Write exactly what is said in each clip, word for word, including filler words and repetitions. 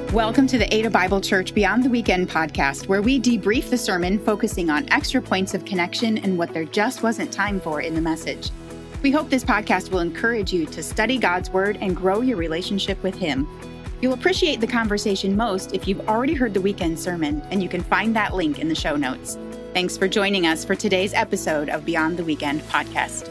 Welcome to the Ada Bible Church Beyond the Weekend podcast, where we debrief the sermon, focusing on extra points of connection and what there just wasn't time for in the message. We hope this podcast will encourage you to study God's Word and grow your relationship with Him. You'll appreciate the conversation most if you've already heard the weekend sermon, and you can find that link in the show notes. Thanks for joining us for today's episode of Beyond the Weekend podcast.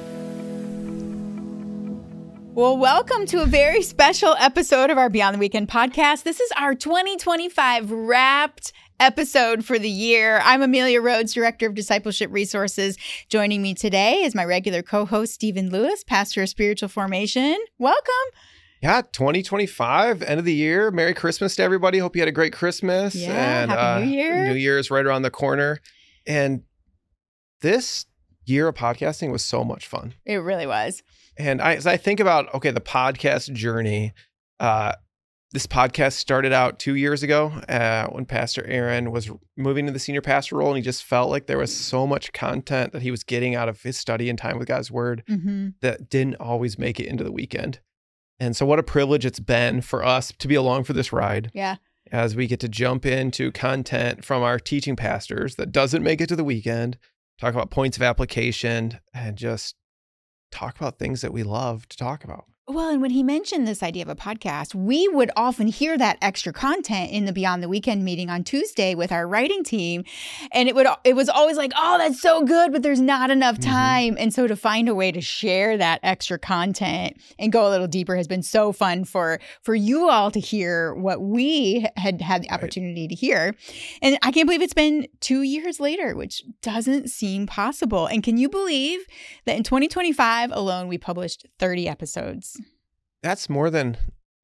Well, welcome to a very special episode of our Beyond the Weekend podcast. This is our twenty twenty-five wrapped episode for the year. I'm Amelia Rhodes, Director of Discipleship Resources. Joining me today is my regular co-host, Stephen Lewis, Pastor of Spiritual Formation. Welcome. Yeah, twenty twenty-five, end of the year. Merry Christmas to everybody. Hope you had a great Christmas. Yeah, and, Happy uh, New Year. New Year is right around the corner. And this year of podcasting was so much fun. It really was. And I, as I think about, okay, the podcast journey, uh, this podcast started out two years ago uh, when Pastor Aaron was moving to the senior pastor role, and he just felt like there was so much content that he was getting out of his study and time with God's Word mm-hmm. that didn't always make it into the weekend. And so what a privilege it's been for us to be along for this ride. Yeah. As we get to jump into content from our teaching pastors that doesn't make it to the weekend, talk about points of application, and just talk about things that we love to talk about. Well, and when he mentioned this idea of a podcast, we would often hear that extra content in the Beyond the Weekend meeting on Tuesday with our writing team. And it would it was always like, oh, that's so good, but there's not enough time. Mm-hmm. And so to find a way to share that extra content and go a little deeper has been so fun for, for you all to hear what we had had the opportunity right. to hear. And I can't believe it's been two years later, which doesn't seem possible. And can you believe that in twenty twenty-five alone, we published thirty episodes? That's more than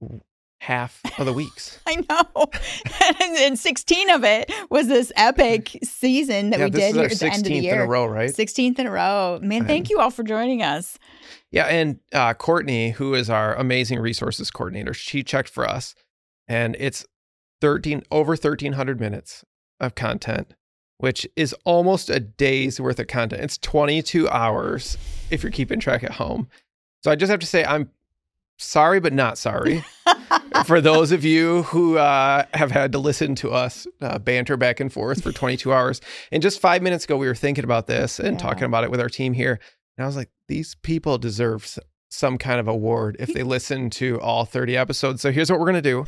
half of the weeks. I know. and, and sixteen of it was this epic season that yeah, we did here at the end of the year. sixteenth in a row, right? sixteenth in a row. Man, thank you all for joining us. Yeah, and uh, Courtney, who is our amazing resources coordinator, she checked for us, and it's thirteen over thirteen hundred minutes of content, which is almost a day's worth of content. It's twenty-two hours if you're keeping track at home. So I just have to say, I'm sorry, but not sorry for those of you who uh, have had to listen to us uh, banter back and forth for twenty-two hours. And just five minutes ago, we were thinking about this and yeah. talking about it with our team here. And I was like, these people deserve some kind of award if they listen to all thirty episodes. So here's what we're going to do.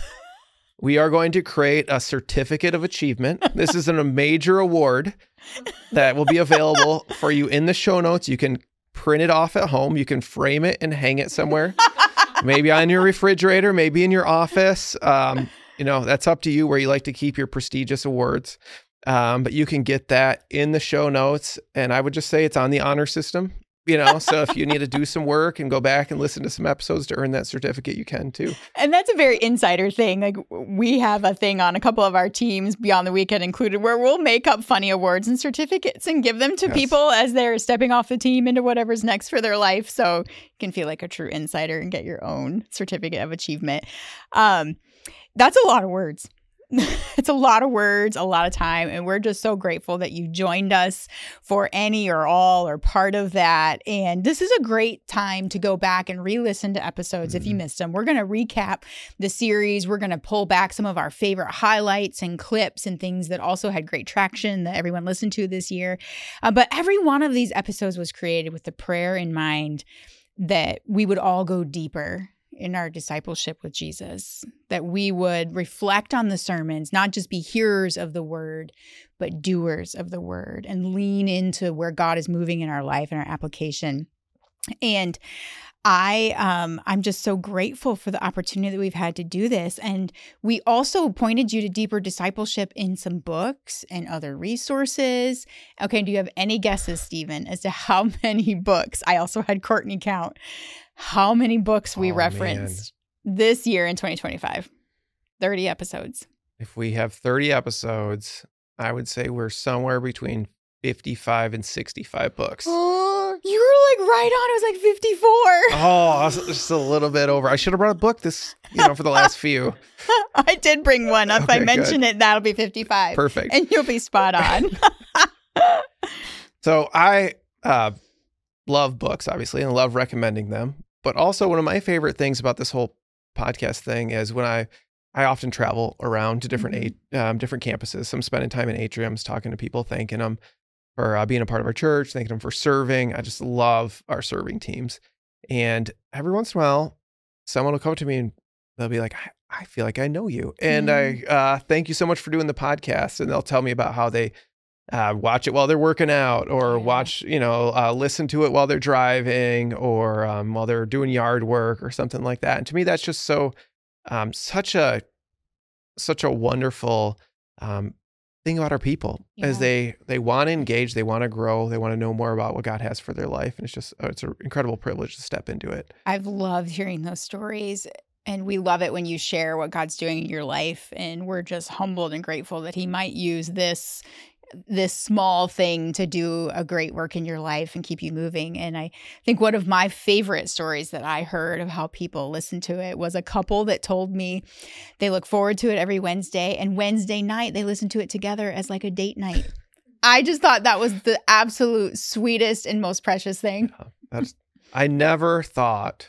We are going to create a certificate of achievement. This is a major award that will be available for you in the show notes. You can print it off at home. You can frame it and hang it somewhere. Maybe on your refrigerator, maybe in your office. Um, you know, that's up to you where you like to keep your prestigious awards. Um, but you can get that in the show notes. And I would just say it's on the honor system, you know, so if you need to do some work and go back and listen to some episodes to earn that certificate, you can too. And that's a very insider thing. Like we have a thing on a couple of our teams, Beyond the Weekend included, where we'll make up funny awards and certificates and give them to yes. people as they're stepping off the team into whatever's next for their life. So you can feel like a true insider and get your own certificate of achievement. Um, that's a lot of words. It's a lot of words, a lot of time, and we're just so grateful that you joined us for any or all or part of that. And this is a great time to go back and re-listen to episodes mm-hmm. if you missed them. We're going to recap the series. We're going to pull back some of our favorite highlights and clips and things that also had great traction that everyone listened to this year. Uh, but every one of these episodes was created with the prayer in mind that we would all go deeper in our discipleship with Jesus, that we would reflect on the sermons, not just be hearers of the word, but doers of the word, and lean into where God is moving in our life and our application. And I, um, I'm just so grateful for the opportunity that we've had to do this. And we also pointed you to deeper discipleship in some books and other resources. Okay, do you have any guesses, Stephen, as to how many books? I also had Courtney count how many books we oh, referenced man. this year in twenty twenty-five. thirty episodes. If we have thirty episodes, I would say we're somewhere between fifty-five and sixty-five books. Oh, you were like right on. It was like fifty-four. Oh, I was just a little bit over. I should have brought a book this, you know, for the last few. I did bring one up. Okay, I mentioned good. it. That'll be fifty-five. Perfect. And you'll be spot on. So I uh, love books, obviously, and love recommending them. But also one of my favorite things about this whole podcast thing is when I I often travel around to different Mm-hmm. a- um, different campuses. So I'm spending time in atriums, talking to people, thanking them for uh, being a part of our church, thanking them for serving. I just love our serving teams. And every once in a while, someone will come up to me and they'll be like, I, I feel like I know you. And Mm-hmm. I uh, thank you so much for doing the podcast. And they'll tell me about how they uh, watch it while they're working out, or Yeah. watch, you know, uh, listen to it while they're driving, or um, while they're doing yard work or something like that. And to me, that's just so, um, such a, such a wonderful um, thing about our people, Yeah. as they, they want to engage, they want to grow, they want to know more about what God has for their life. And it's just, oh, it's an incredible privilege to step into it. I've loved hearing those stories. And we love it when you share what God's doing in your life. And we're just humbled and grateful that he might use this this small thing to do a great work in your life and keep you moving. And I think one of my favorite stories that I heard of how people listen to it was a couple that told me they look forward to it every Wednesday, and Wednesday night they listen to it together as like a date night. I just thought that was the absolute sweetest and most precious thing. Yeah, that's, I never thought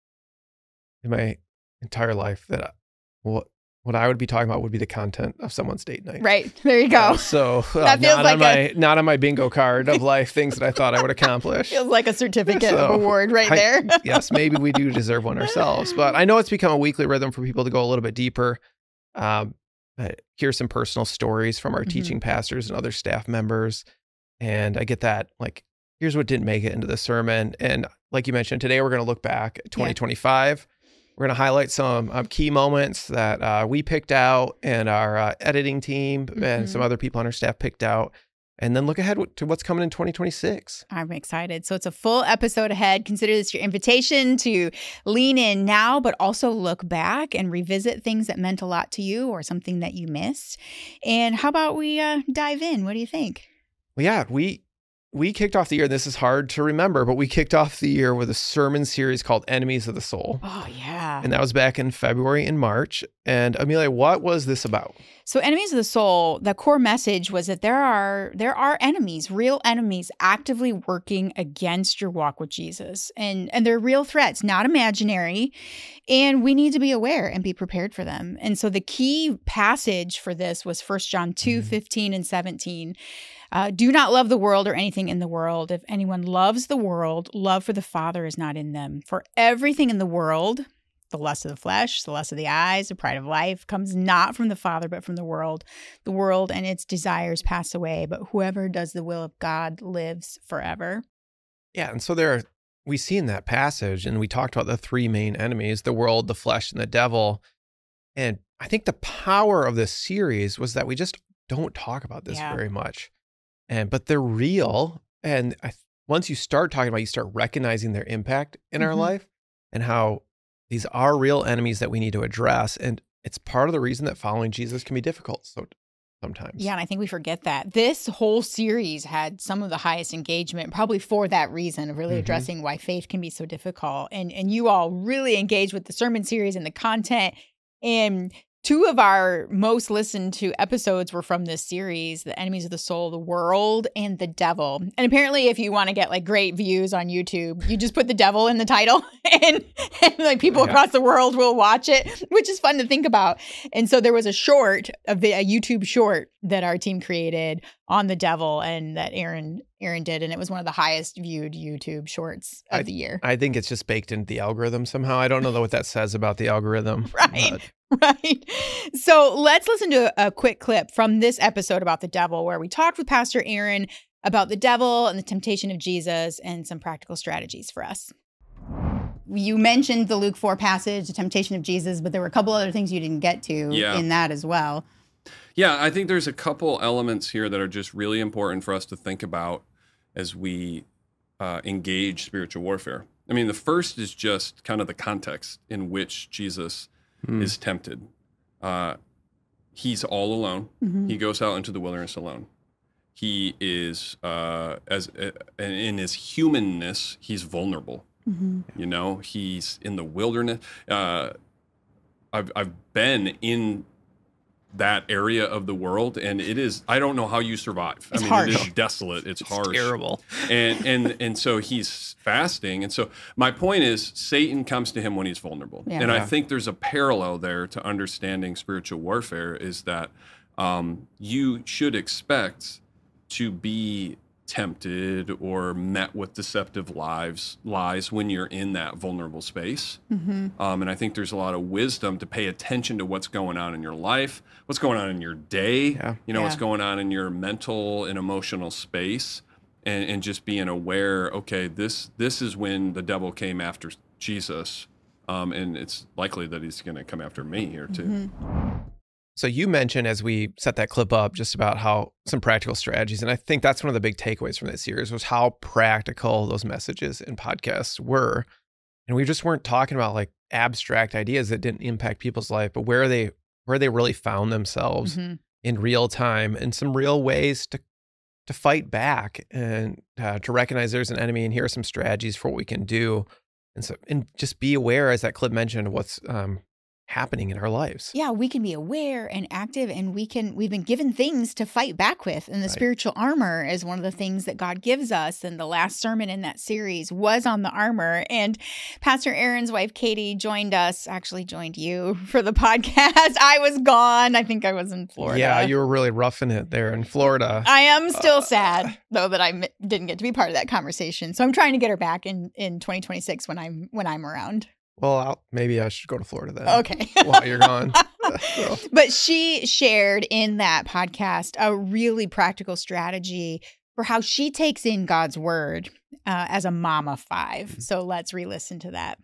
in my entire life that I, what what I would be talking about would be the content of someone's date night. Right. There you go. Uh, so uh, That feels not like on a- my not on my bingo card of life things that I thought I would accomplish. Feels like a certificate So, of award right I- there. Yes, maybe we do deserve one ourselves, but I know it's become a weekly rhythm for people to go a little bit deeper. Um, uh, hear some personal stories from our Mhm. teaching pastors and other staff members, and I get that. Like, here's what didn't make it into the sermon, and like you mentioned, today we're going to look back at twenty twenty-five. We're going to highlight some um, key moments that uh, we picked out, and our uh, editing team Mhm. and some other people on our staff picked out, and then look ahead to what's coming in twenty twenty-six. I'm excited. So it's a full episode ahead. Consider this your invitation to lean in now, but also look back and revisit things that meant a lot to you or something that you missed. And how about we uh, dive in? What do you think? Well, yeah, we we kicked off the year. This is hard to remember, but we kicked off the year with a sermon series called Enemies of the Soul. Oh, yeah. And that was back in February and March. And Amelia, what was this about? So Enemies of the Soul, the core message was that there are there are enemies, real enemies actively working against your walk with Jesus. And and they're real threats, not imaginary. And we need to be aware and be prepared for them. And so the key passage for this was First John two, Mhm. fifteen and seventeen. Uh, do not love the world or anything in the world. If anyone loves the world, love for the Father is not in them. For everything in the world, the lust of the flesh, the lust of the eyes, the pride of life, comes not from the Father, but from the world. The world and its desires pass away, but whoever does the will of God lives forever. Yeah, and so there are, we see in that passage, and we talked about the three main enemies, the world, the flesh, and the devil. And I think the power of this series was that we just don't talk about this Yeah. very much. And but they're real. And I, once you start talking about it, you start recognizing their impact in our Mhm. life and how these are real enemies that we need to address. And it's part of the reason that following Jesus can be difficult so sometimes. Yeah, and I think we forget that. This whole series had some of the highest engagement, probably for that reason of really Mhm. addressing why faith can be so difficult. And and you all really engaged with the sermon series and the content. And two of our most listened to episodes were from this series, The Enemies of the Soul, The World, and The Devil. And apparently, if you want to get like great views on YouTube, you just put the devil in the title and, and like people Yeah. across the world will watch it, which is fun to think about. And so there was a short, a, vi- a YouTube short that our team created on the devil and that Aaron Aaron did. And it was one of the highest viewed YouTube shorts of I- the year. I think it's just baked into the algorithm somehow. I don't know what that says about the algorithm. Right. but- Right. So let's listen to a quick clip from this episode about the devil, where we talked with Pastor Aaron about the devil and the temptation of Jesus and some practical strategies for us. You mentioned the Luke four passage, the temptation of Jesus, but there were a couple other things you didn't get to Yeah. in that as well. Yeah, I think there's a couple elements here that are just really important for us to think about as we uh, engage spiritual warfare. I mean, the first is just kind of the context in which Jesus Hmm. is tempted. Uh, he's all alone. Mhm. He goes out into the wilderness alone. He is, uh, as uh, in his humanness, he's vulnerable. Mhm. You know, he's in the wilderness. Uh, I've I've been in that area of the world, and it is, I don't know how you survive. It's I mean, harsh. it is desolate. It's, It's harsh. terrible. And and and so he's fasting. And so my point is, Satan comes to him when he's vulnerable. Yeah. And I Yeah. think there's a parallel there to understanding spiritual warfare, is that um, you should expect to be tempted or met with deceptive lies lies when you're in that vulnerable space. Mm-hmm. Um, and I think there's a lot of wisdom to pay attention to what's going on in your life, what's going on in your day, Yeah. you know, Yeah. what's going on in your mental and emotional space, and, and just being aware, okay, this this is when the devil came after Jesus, um, and it's likely that he's going to come after me here too. Mm-hmm. So you mentioned, as we set that clip up, just about how some practical strategies, and I think that's one of the big takeaways from this series was how practical those messages and podcasts were. And we just weren't talking about like abstract ideas that didn't impact people's life, but where they where they really found themselves Mm-hmm. in real time, and some real ways to to fight back and uh, to recognize there's an enemy, and here are some strategies for what we can do, and so and just be aware, as that clip mentioned, of what's um, happening in our lives. Yeah, we can be aware and active, and we can we've been given things to fight back with, and the Right. spiritual armor is one of the things that God gives us. And the last sermon in that series was on the armor, and Pastor Aaron's wife Katie joined us, actually joined you for the podcast. I was gone. I think I was in Florida. Yeah, you were really roughing it there in Florida. I am still Uh, sad though that I m- didn't get to be part of that conversation. So I'm trying to get her back in in twenty twenty-six when I'm when I'm around. Well, I'll, maybe I should go to Florida then. Okay. While you're gone. So, But she shared in that podcast a really practical strategy for how she takes in God's word uh, as a mom of five. So let's re-listen to that.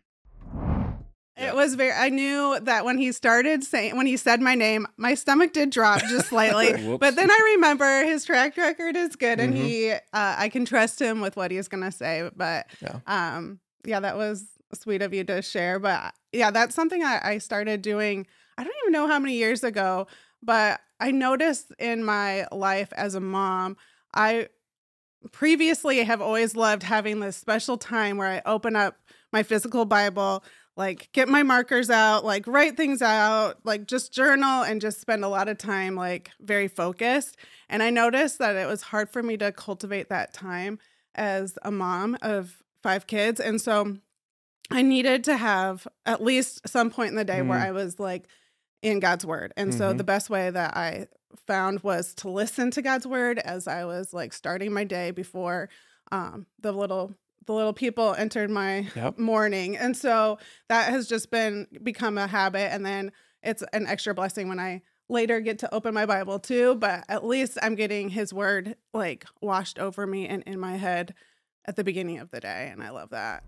It was very, I knew that when he started saying, when he said my name, my stomach did drop just slightly. Whoops. But then I remember his track record is good, and Mhm. he, uh, I can trust him with what he's going to say. But Yeah. um, yeah, that was sweet of you to share. But yeah, that's something I, I started doing. I don't even know how many years ago, but I noticed in my life as a mom, I previously have always loved having this special time where I open up my physical Bible, like get my markers out, like write things out, like just journal and just spend a lot of time like very focused. And I noticed that it was hard for me to cultivate that time as a mom of five kids. And so I needed to have at least some point in the day where Mm. I was like in God's word. And so Mhm. the best way that I found was to listen to God's word as I was like starting my day before um, the little the little people entered my Yep. morning. And so that has just been become a habit. And then it's an extra blessing when I later get to open my Bible too. But at least I'm getting his word like washed over me and in my head at the beginning of the day. And I love that.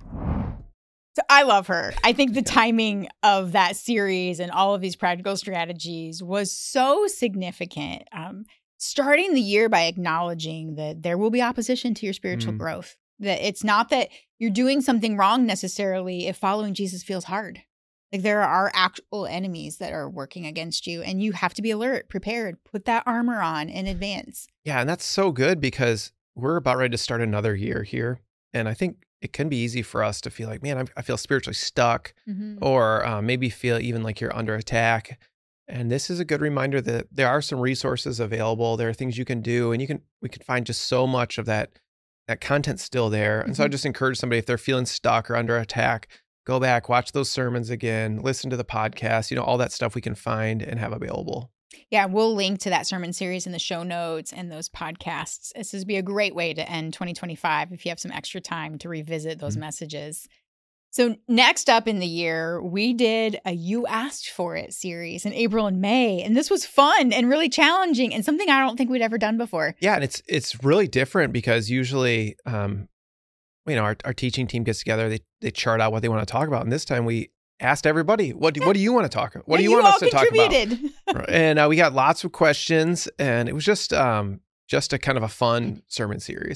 So I love her. I think the timing of that series and all of these practical strategies was so significant. Um, starting the year by acknowledging that there will be opposition to your spiritual Mm. growth. That it's not that you're doing something wrong necessarily if following Jesus feels hard. Like there are actual enemies that are working against you, and you have to be alert, prepared, put that armor on in advance. Yeah, and that's so good because we're about ready to start another year here. And I think it can be easy for us to feel like, man, I'm, I feel spiritually stuck, Mm-hmm. or uh, maybe feel even like you're under attack. And this is a good reminder that there are some resources available. There are things you can do, and you can we can find just so much of that that content still there. And so I Mhm. just encourage somebody, if they're feeling stuck or under attack, go back, watch those sermons again, listen to the podcast, you know, all that stuff we can find and have available. Yeah, we'll link to that sermon series in the show notes and those podcasts. This would be a great way to end twenty twenty-five if you have some extra time to revisit those Mhm. messages. So next up in the year, we did a You Asked For It series in April and May. And this was fun and really challenging and something I don't think we'd ever done before. Yeah, and it's it's really different because usually, um, you know, our, our teaching team gets together, they they chart out what they want to talk about, and this time we asked everybody, what do, what do you want to talk about? What do And you, want all us to talk about? contributed. Right. And uh, we got lots of questions, and it was just um just a kind of a fun sermon series.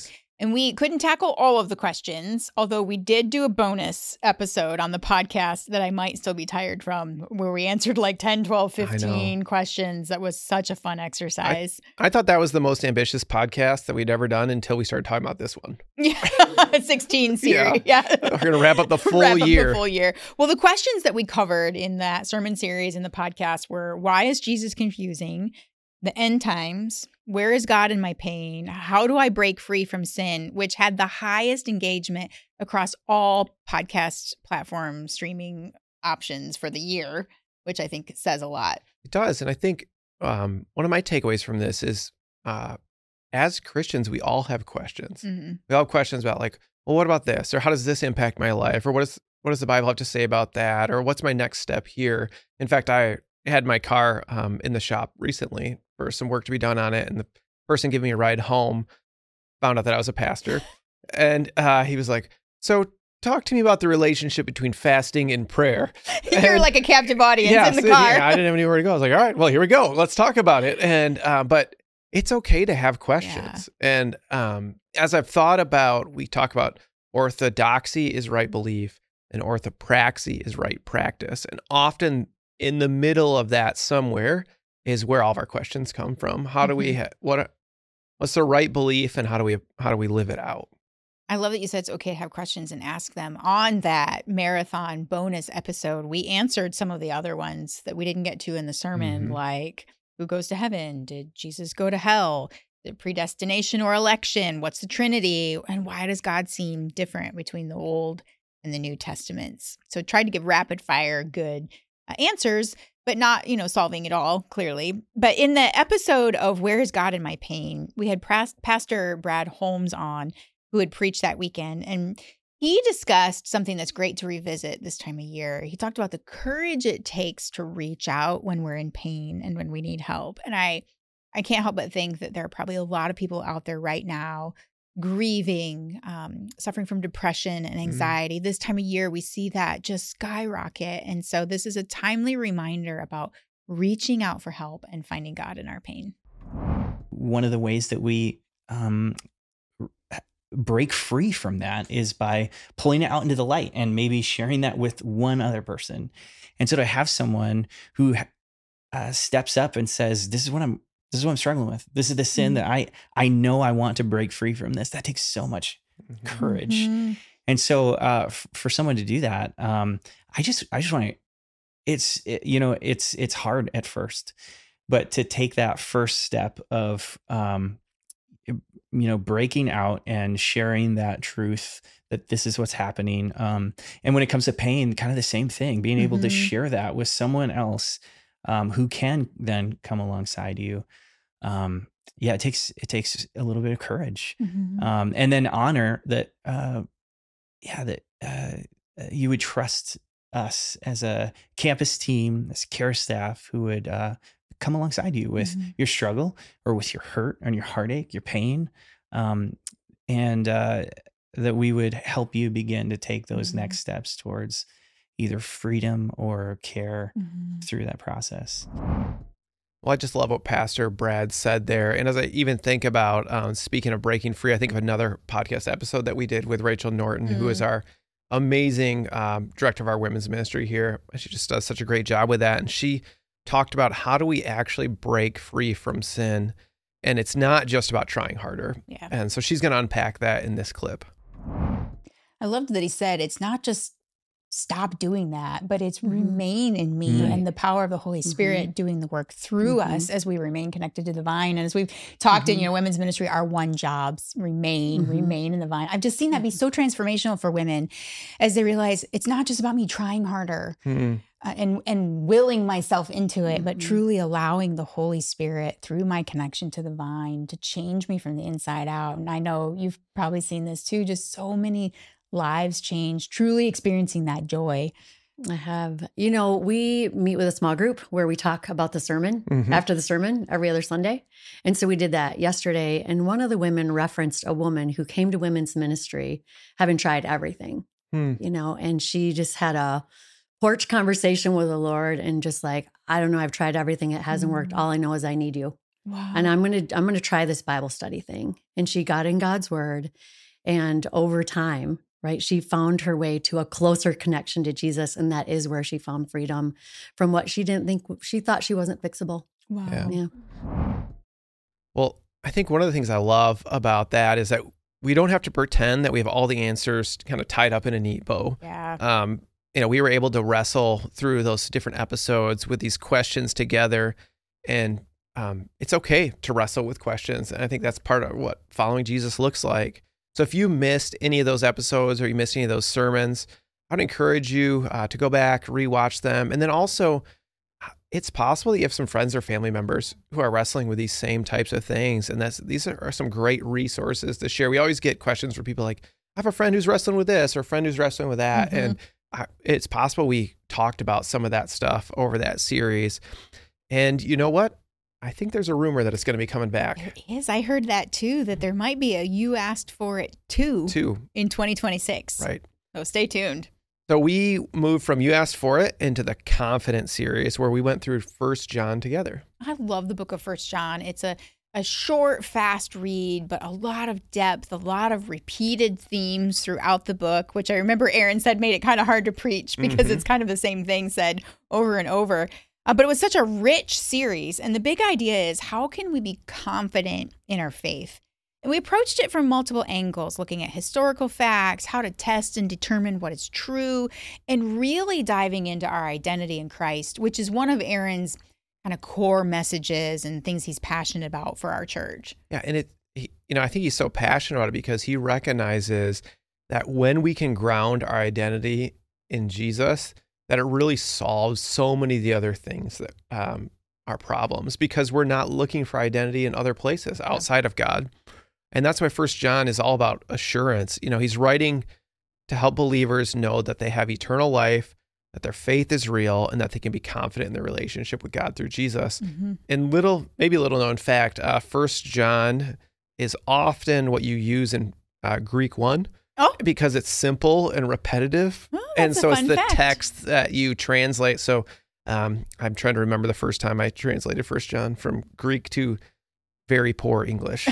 And we couldn't tackle all of the questions, although we did do a bonus episode on the podcast that I might still be tired from, where we answered like ten, twelve, fifteen questions. That was such a fun exercise. I, I thought that was the most ambitious podcast that we'd ever done until we started talking about this one. Yeah, sixteen series. Yeah. yeah. We're going to wrap up the full wrap year. Up the full year. Well, the questions that we covered in that sermon series in the podcast were, why is Jesus confusing? The end times, where is God in my pain? How do I break free from sin? Which had the highest engagement across all podcast platform streaming options for the year, which I think says a lot. It does. And I think um, one of my takeaways from this is uh, as Christians, we all have questions. Mm-hmm. We all have questions about like, well, what about this? Or how does this impact my life? Or what is what does the Bible have to say about that? Or what's my next step here? In fact, I had my car um, in the shop recently for some work to be done on it. And the person giving me a ride home found out that I was a pastor. And uh, he was like, so talk to me about the relationship between fasting and prayer. You're and, like a captive audience yeah, in the so, car. Yeah, I didn't have anywhere to go. I was like, all right, well, here we go. Let's talk about it. And, uh, but it's okay to have questions. Yeah. And um, as I've thought about, we talk about orthodoxy is right belief and orthopraxy is right practice. And often in the middle of that somewhere is where all of our questions come from. How do we, ha- what, what's the right belief and how do we, how do we live it out? I love that you said it's okay to have questions and ask them. On that marathon bonus episode, we answered some of the other ones that we didn't get to in the sermon, mm-hmm. like who goes to heaven? Did Jesus go to hell? The predestination or election? What's the Trinity? And why does God seem different between the Old and the New Testaments? So tried to give rapid fire good uh, answers, but not, you know, solving it all, clearly. But in the episode of Where is God in My Pain, we had pras- Pastor Brad Holmes on, who had preached that weekend. And he discussed something that's great to revisit this time of year. He talked about the courage it takes to reach out when we're in pain and when we need help. And I, I can't help but think that there are probably a lot of people out there right now grieving, um, suffering from depression and anxiety. Mm-hmm. This time of year, we see that just skyrocket. And so this is a timely reminder about reaching out for help and finding God in our pain. One of the ways that we um, break free from that is by pulling it out into the light and maybe sharing that with one other person. And so to have someone who uh, steps up and says, this is what I'm This is what I'm struggling with. This is the sin mm-hmm. that I I know I want to break free from this. That takes so much mm-hmm. courage. Mm-hmm. And so uh, f- for someone to do that, um, I just I just want to. It's it, you know it's it's hard at first, but to take that first step of um, you know breaking out and sharing that truth that this is what's happening. Um, and when it comes to pain, kind of the same thing. Being able mm-hmm. to share that with someone else um, who can then come alongside you. Um, yeah, it takes, it takes a little bit of courage, mm-hmm. um, and then honor that, uh, yeah, that, uh, you would trust us as a campus team, as care staff who would, uh, come alongside you with mm-hmm. your struggle or with your hurt and your heartache, your pain. Um, and, uh, that we would help you begin to take those mm-hmm. next steps towards either freedom or care mm-hmm. through that process. Well, I just love what Pastor Brad said there. And as I even think about, um, speaking of breaking free, I think of another podcast episode that we did with Rachel Norton, mm. who is our amazing um, director of our women's ministry here. She just does such a great job with that. And she talked about how do we actually break free from sin? And it's not just about trying harder. Yeah. And so she's going to unpack that in this clip. I loved that he said it's not just stop doing that, but it's mm-hmm. remain in me mm-hmm. and the power of the Holy Spirit mm-hmm. doing the work through mm-hmm. us as we remain connected to the vine. And as we've talked mm-hmm. in, you know, women's ministry, our one jobs, remain, mm-hmm. remain in the vine. I've just seen that be so transformational for women as they realize it's not just about me trying harder mm-hmm. uh, and, and willing myself into it, mm-hmm. but truly allowing the Holy Spirit through my connection to the vine to change me from the inside out. And I know you've probably seen this too, just so many lives change, truly experiencing that joy. I have. You know, we meet with a small group where we talk about the sermon mm-hmm. after the sermon every other Sunday. And so we did that yesterday. And one of the women referenced a woman who came to women's ministry having tried everything, mm. you know, and she just had a porch conversation with the Lord and just like, I don't know, I've tried everything. It hasn't mm. worked. All I know is I need you. Wow. And I'm going to I'm going to try this Bible study thing. And she got in God's word, and over time, right, she found her way to a closer connection to Jesus, and that is where she found freedom from what she didn't think she thought she wasn't fixable. Wow. Yeah. Yeah. Well, I think one of the things I love about that is that we don't have to pretend that we have all the answers kind of tied up in a neat bow. Yeah. Um, you know, we were able to wrestle through those different episodes with these questions together, and um, it's okay to wrestle with questions. And I think that's part of what following Jesus looks like. So if you missed any of those episodes or you missed any of those sermons, I'd encourage you uh, to go back, rewatch them. And then also, it's possible that you have some friends or family members who are wrestling with these same types of things. And that's these are, are some great resources to share. We always get questions from people like, I have a friend who's wrestling with this or a friend who's wrestling with that. Mm-hmm. And I, it's possible we talked about some of that stuff over that series. And you know what? I think there's a rumor that it's going to be coming back. There is. I heard that too, that there might be a You Asked For It too, Too. in twenty twenty-six. Right. So stay tuned. So we moved from You Asked For It into the Confident series where we went through First John together. I love the book of First John. It's a, a short, fast read, but a lot of depth, a lot of repeated themes throughout the book, which I remember Aaron said made it kind of hard to preach because Mm-hmm. it's kind of the same thing said over and over. Uh, but it was such a rich series. And the big idea is, how can we be confident in our faith? And we approached it from multiple angles, looking at historical facts, how to test and determine what is true, and really diving into our identity in Christ, which is one of Aaron's kind of core messages and things he's passionate about for our church. Yeah, and it, he, you know, I think he's so passionate about it because he recognizes that when we can ground our identity in Jesus, that it really solves so many of the other things that um, are problems, because we're not looking for identity in other places outside of God. And that's why First John is all about assurance. You know, he's writing to help believers know that they have eternal life, that their faith is real, and that they can be confident in their relationship with God through Jesus. Mm-hmm. And little, maybe little known fact, uh, First John is often what you use in uh, Greek one. Oh. Because it's simple and repetitive. Oh, and that's a so it's fun the fact. text that you translate. So um, I'm trying to remember the first time I translated First John from Greek to very poor English.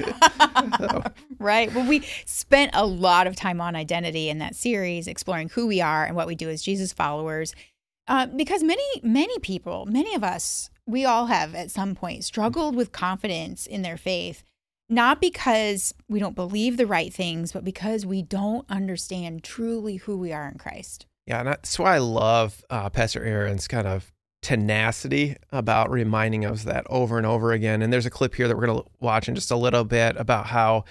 So. Right. Well, we spent a lot of time on identity in that series, exploring who we are and what we do as Jesus followers. Uh, because many, many people, many of us, we all have at some point struggled with confidence in their faith. Not because we don't believe the right things, but because we don't understand truly who we are in Christ. Yeah, and that's why I love uh, Pastor Aaron's kind of tenacity about reminding us that over and over again. And there's a clip here that we're going to watch in just a little bit about how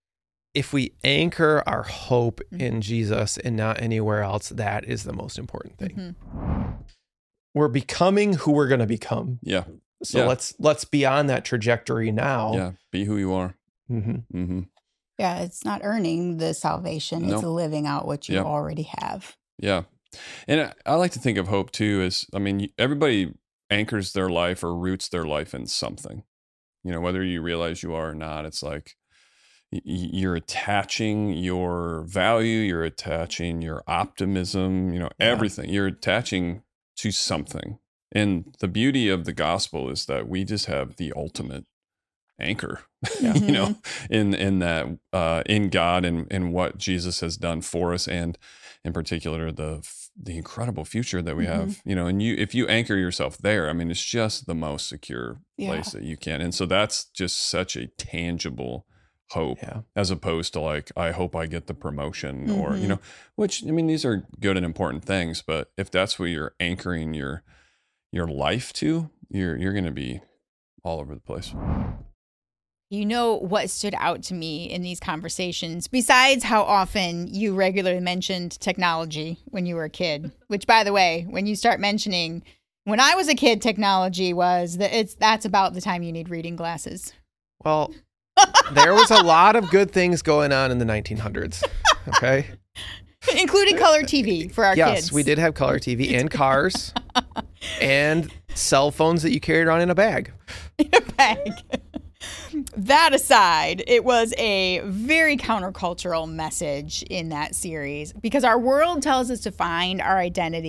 if we anchor our hope Mm-hmm. in Jesus and not anywhere else, that is the most important thing. Mm-hmm. We're becoming who we're going to become. Yeah. So Yeah. let's let's be on that trajectory now. Yeah. Be who you are. Mm-hmm. Mm-hmm. Yeah, it's not earning the salvation. It's Nope. living out what you Yep. already have. Yeah. And I, I like to think of hope too as, I mean, everybody anchors their life or roots their life in something, you know, whether you realize you are or not. It's like y- y- you're attaching your value, you're attaching your optimism, you know, Yeah. everything. You're attaching to something. And the beauty of the gospel is that we just have the ultimate anchor, you know, in in that uh, in God and in what Jesus has done for us, and in particular the the incredible future that we Mhm. have. You know, and you if you anchor yourself there, I mean, it's just the most secure Yeah. place that you can. And so that's just such a tangible hope, Yeah. as opposed to like, I hope I get the promotion, or you Mhm. know, which I mean, these are good and important things, but if that's what you're anchoring your your life to, you're you're going to be all over the place. You know what stood out to me in these conversations, besides how often you regularly mentioned technology when you were a kid, which, by the way, when you start mentioning, when I was a kid, technology was that it's that's about the time you need reading glasses. Well, there was a lot of good things going on in the nineteen hundreds. Okay. Including color T V for our yes, kids. we did have color T V and cars and cell phones that you carried around in a bag. In a bag. That aside, it was a very countercultural message in that series because our world tells us to find our identity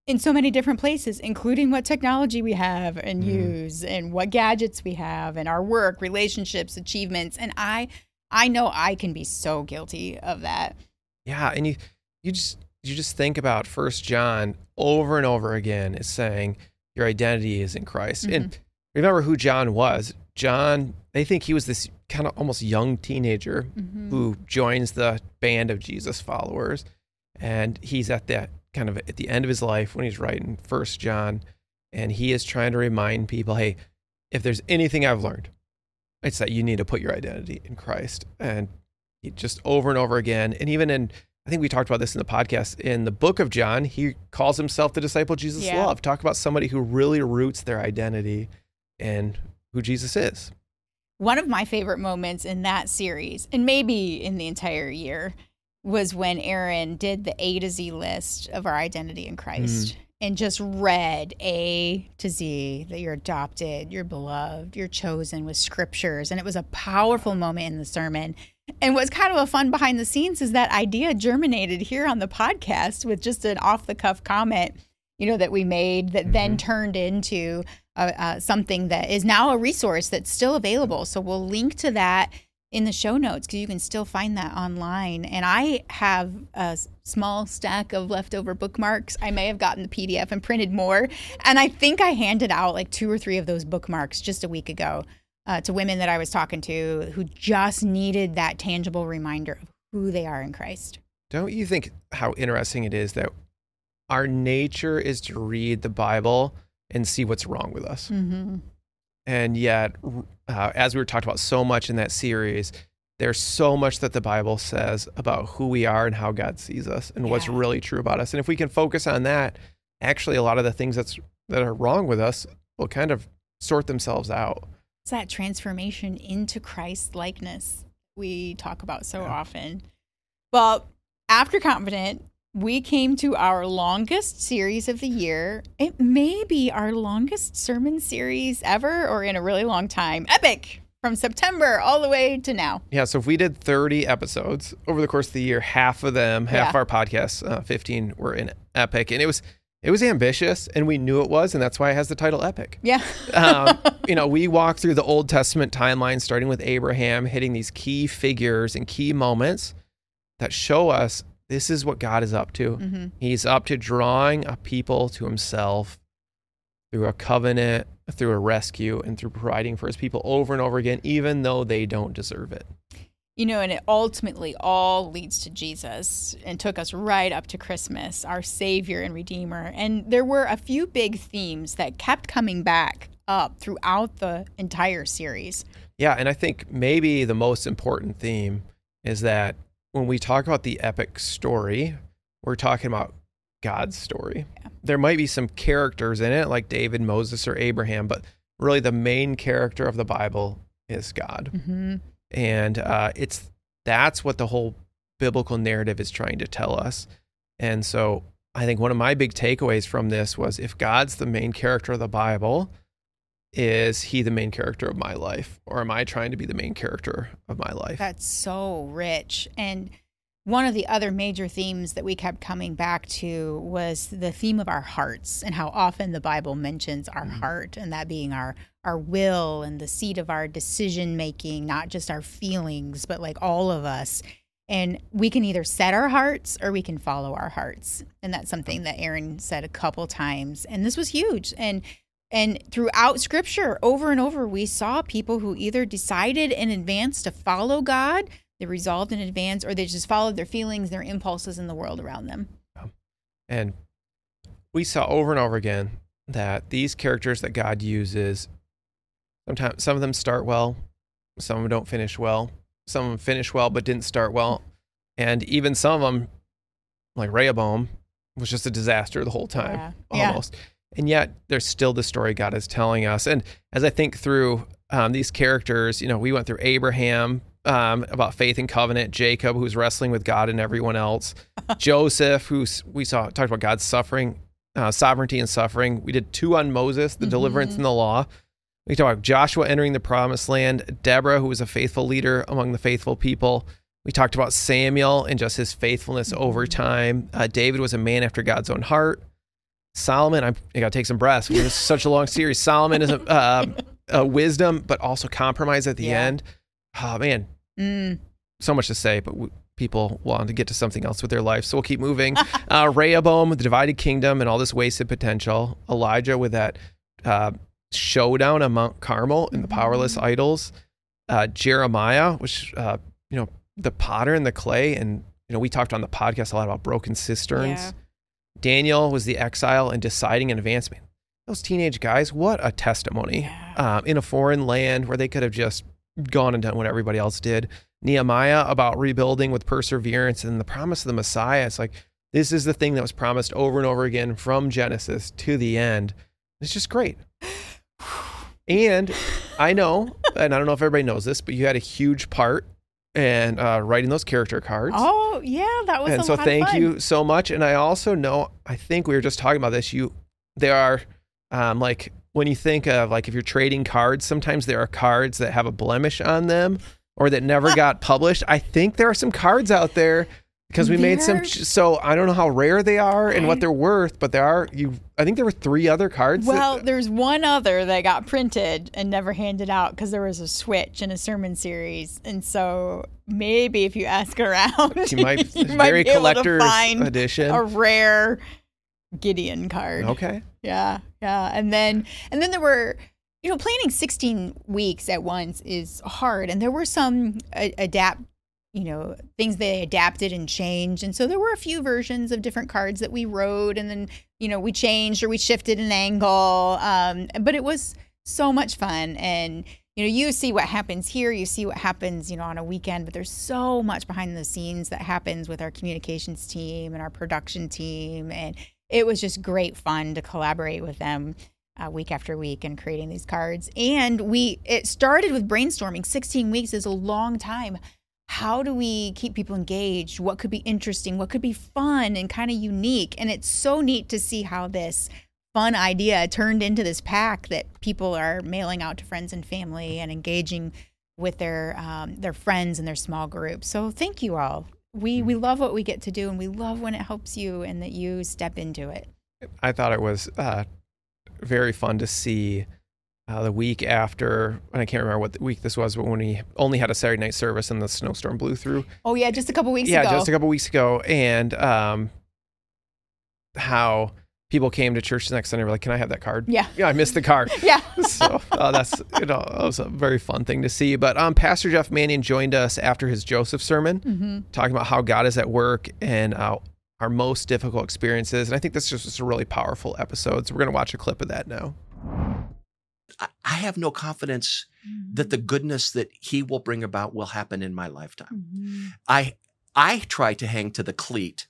in so many different places, including what technology we have and Mm. use and what gadgets we have and our work, relationships, achievements. And I I know I can be so guilty of that. Yeah, and you you just you just think about First John over and over again is saying your identity is in Christ. Mhm. And remember who John was. John, they think he was this kind of almost young teenager Mhm. who joins the band of Jesus followers. And he's at that kind of at the end of his life when he's writing First John, and he is trying to remind people, hey, if there's anything I've learned, it's that you need to put your identity in Christ. And he just over and over again, and even in, I think we talked about this in the podcast, in the book of John, he calls himself the disciple Jesus Yeah. loved. Talk about somebody who really roots their identity in who Jesus is. One of my favorite moments in that series, and maybe in the entire year, was when Aaron did the A to Z list of our identity in Christ and just read A to Z that you're adopted, you're beloved, you're chosen with scriptures. And it was a powerful moment in the sermon. And what's kind of a fun behind the scenes is that idea germinated here on the podcast with just an off the cuff comment, you know, that we made that then turned into uh, uh, something that is now a resource that's still available. So we'll link to that in the show notes because you can still find that online. And I have a s- small stack of leftover bookmarks. I may have gotten the P D F and printed more. And I think I handed out like two or three of those bookmarks just a week ago uh, to women that I was talking to who just needed that tangible reminder of who they are in Christ. Don't you think how interesting it is that our nature is to read the Bible and see what's wrong with us? Mm-hmm. And yet, uh, as we were talking about so much in that series, there's so much that the Bible says about who we are and how God sees us and what's Yeah. really true about us. And if we can focus on that, actually a lot of the things that's that are wrong with us will kind of sort themselves out. It's that transformation into Christ likeness we talk about so Yeah. often. Well, after Confident, we came to our longest series of the year. It may be our longest sermon series ever or in a really long time. Epic! From September all the way to now. Yeah, so if we did thirty episodes over the course of the year, half of them, half Yeah. of our podcasts, uh, fifteen were in Epic. And it was it was ambitious, and we knew it was, and that's why it has the title Epic. Yeah. um, you know, we walk through the Old Testament timeline, starting with Abraham, hitting these key figures and key moments that show us this is what God is up to. Mm-hmm. He's up to drawing a people to himself through a covenant, through a rescue, and through providing for his people over and over again, even though they don't deserve it. You know, and it ultimately all leads to Jesus and took us right up to Christmas, our Savior and Redeemer. And there were a few big themes that kept coming back up throughout the entire series. Yeah, and I think maybe the most important theme is that when we talk about the epic story, we're talking about God's story. Yeah. There might be some characters in it, like David, Moses, or Abraham, but really the main character of the Bible is God. Mm-hmm. And uh, it's that's what the whole biblical narrative is trying to tell us. And so I think one of my big takeaways from this was if God's the main character of the Bible, is he the main character of my life? Or am I trying to be the main character of my life? That's so rich. And one of the other major themes that we kept coming back to was the theme of our hearts and how often the Bible mentions our Mhm. heart and that being our our will and the seat of our decision making, not just our feelings, but like all of us. And we can either set our hearts or we can follow our hearts. And that's something that Aaron said a couple times. And this was huge. And And throughout scripture, over and over, we saw people who either decided in advance to follow God, they resolved in advance, or they just followed their feelings, their impulses in the world around them. And we saw over and over again that these characters that God uses, sometimes some of them start well, some of them don't finish well, some of them finish well but didn't start well. And even some of them, like Rehoboam, was just a disaster the whole time, Yeah. almost. Yeah. And yet there's still the story God is telling us. And as I think through um, these characters, you know, we went through Abraham, um, about faith and covenant, Jacob, who's wrestling with God and everyone else, Joseph, who's we saw talked about God's suffering, uh, sovereignty and suffering. We did two on Moses, the Mhm. deliverance and the law. We talked about Joshua entering the promised land, Deborah, who was a faithful leader among the faithful people. We talked about Samuel and just his faithfulness over time. Uh, David was a man after God's own heart. Solomon, I'm, I got to take some breaths. This is such a long series. Solomon is a, uh, a wisdom, but also compromise at the Yeah. end. Oh, man. Mm. So much to say, but we, people want to get to something else with their life, so we'll keep moving. uh, Rehoboam with the divided kingdom and all this wasted potential. Elijah with that uh, showdown on Mount Carmel and the powerless idols. Uh, Jeremiah, which, uh, you know, the potter and the clay. And, you know, we talked on the podcast a lot about broken cisterns. Yeah. Daniel was the exile and deciding an advancement. Those teenage guys, what a testimony. Yeah. Um, in a foreign land where they could have just gone and done what everybody else did. Nehemiah about rebuilding with perseverance and the promise of the Messiah. It's like, this is the thing that was promised over and over again from Genesis to the end. It's just great. And I know, and I don't know if everybody knows this, but you had a huge part in uh, writing those character cards. Oh, yeah, that was and a so lot thank of fun. you so much. And I also know, I think we were just talking about this. You, there are um, like, when you think of like, if you're trading cards, sometimes there are cards that have a blemish on them or that never got published. I think there are some cards out there because we made some, There- so I don't know how rare they are and what they're worth, but there are, you, I think there were three other cards. Well, that, there's one other that got printed and never handed out because there was a switch in a sermon series. And so maybe if you ask around, you might, you might very be able to collector's find edition. a rare Gideon card. Okay. Yeah, yeah. And then and then there were, you know, planning sixteen weeks at once is hard. And there were some a- adapt, you know, things they adapted and changed. And so there were a few versions of different cards that we wrote and then, you know, we changed or we shifted an angle. Um, but it was so much fun. And, you know, you see what happens here, you see what happens, you know, on a weekend, but there's so much behind the scenes that happens with our communications team and our production team. And it was just great fun to collaborate with them uh, week after week and creating these cards. And we, it started with brainstorming. sixteen weeks is a long time. How do we keep people engaged? What could be interesting? What could be fun and kind of unique? And it's so neat to see how this fun idea turned into this pack that people are mailing out to friends and family and engaging with their um, their friends and their small groups. So thank you all. We we love what we get to do, and we love when it helps you and that you step into it. I thought it was uh, very fun to see uh, the week after, and I can't remember what the week this was, but when we only had a Saturday night service and the snowstorm blew through. Oh yeah, just a couple weeks yeah, ago. just a couple weeks ago, and um, how people came to church the next Sunday and were like, "Can I have that card?" Yeah. Yeah, I missed the card. Yeah. so uh, that's, you know, it was a very fun thing to see. But um, Pastor Jeff Mannion joined us after his Joseph sermon, Mm-hmm. talking talking about how God is at work and uh, our most difficult experiences. And I think this is just a really powerful episode. So we're going to watch a clip of that now. I- I have no confidence that the goodness that he will bring about will happen in my lifetime. Mm-hmm. I I try to hang to the cleat.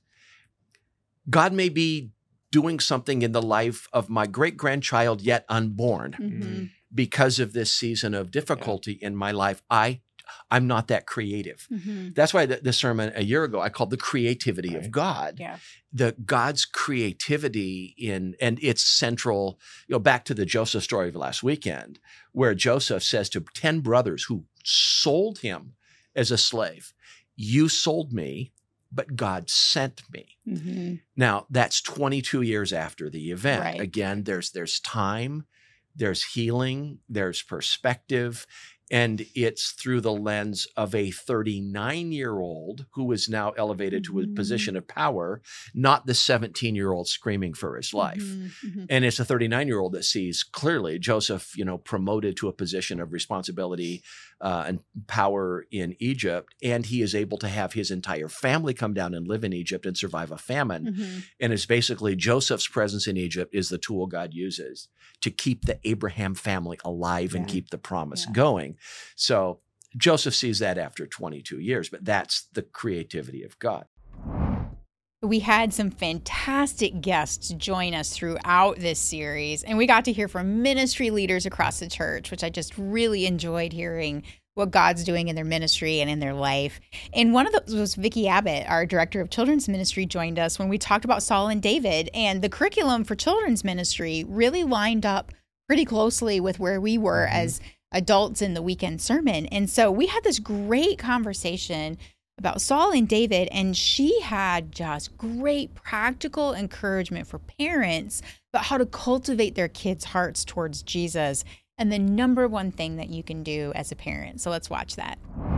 God may be doing something in the life of my great-grandchild yet unborn Mm-hmm. because of this season of difficulty in my life. I I'm not that creative. Mm-hmm. That's why the, the sermon a year ago I called the creativity of Right. God. Yeah. The God's creativity in, and it's central, you know, back to the Joseph story of last weekend, where Joseph says to ten brothers who sold him as a slave, "You sold me, but God sent me." Mm-hmm. Now that's twenty-two years after the event. Right. Again, there's there's time, there's healing, there's perspective. And it's through the lens of a thirty-nine-year-old who is now elevated to a Mhm. position of power, not the seventeen-year-old screaming for his life. Mm-hmm. And it's a thirty-nine-year-old that sees clearly Joseph, you know, promoted to a position of responsibility uh, and power in Egypt. And he is able to have his entire family come down and live in Egypt and survive a famine. Mm-hmm. And it's basically Joseph's presence in Egypt is the tool God uses to keep the Abraham family alive and Yeah. keep the promise Yeah. going. So Joseph sees that after twenty-two years, but that's the creativity of God. We had some fantastic guests join us throughout this series, and we got to hear from ministry leaders across the church, which I just really enjoyed hearing what God's doing in their ministry and in their life. And one of those was Vicki Abbott, our director of children's ministry, joined us when we talked about Saul and David. And the curriculum for children's ministry really lined up pretty closely with where we were Mm-hmm. as adults in the weekend sermon. And so we had this great conversation about Saul and David, and she had just great practical encouragement for parents about how to cultivate their kids' hearts towards Jesus and the number one thing that you can do as a parent. So let's watch that.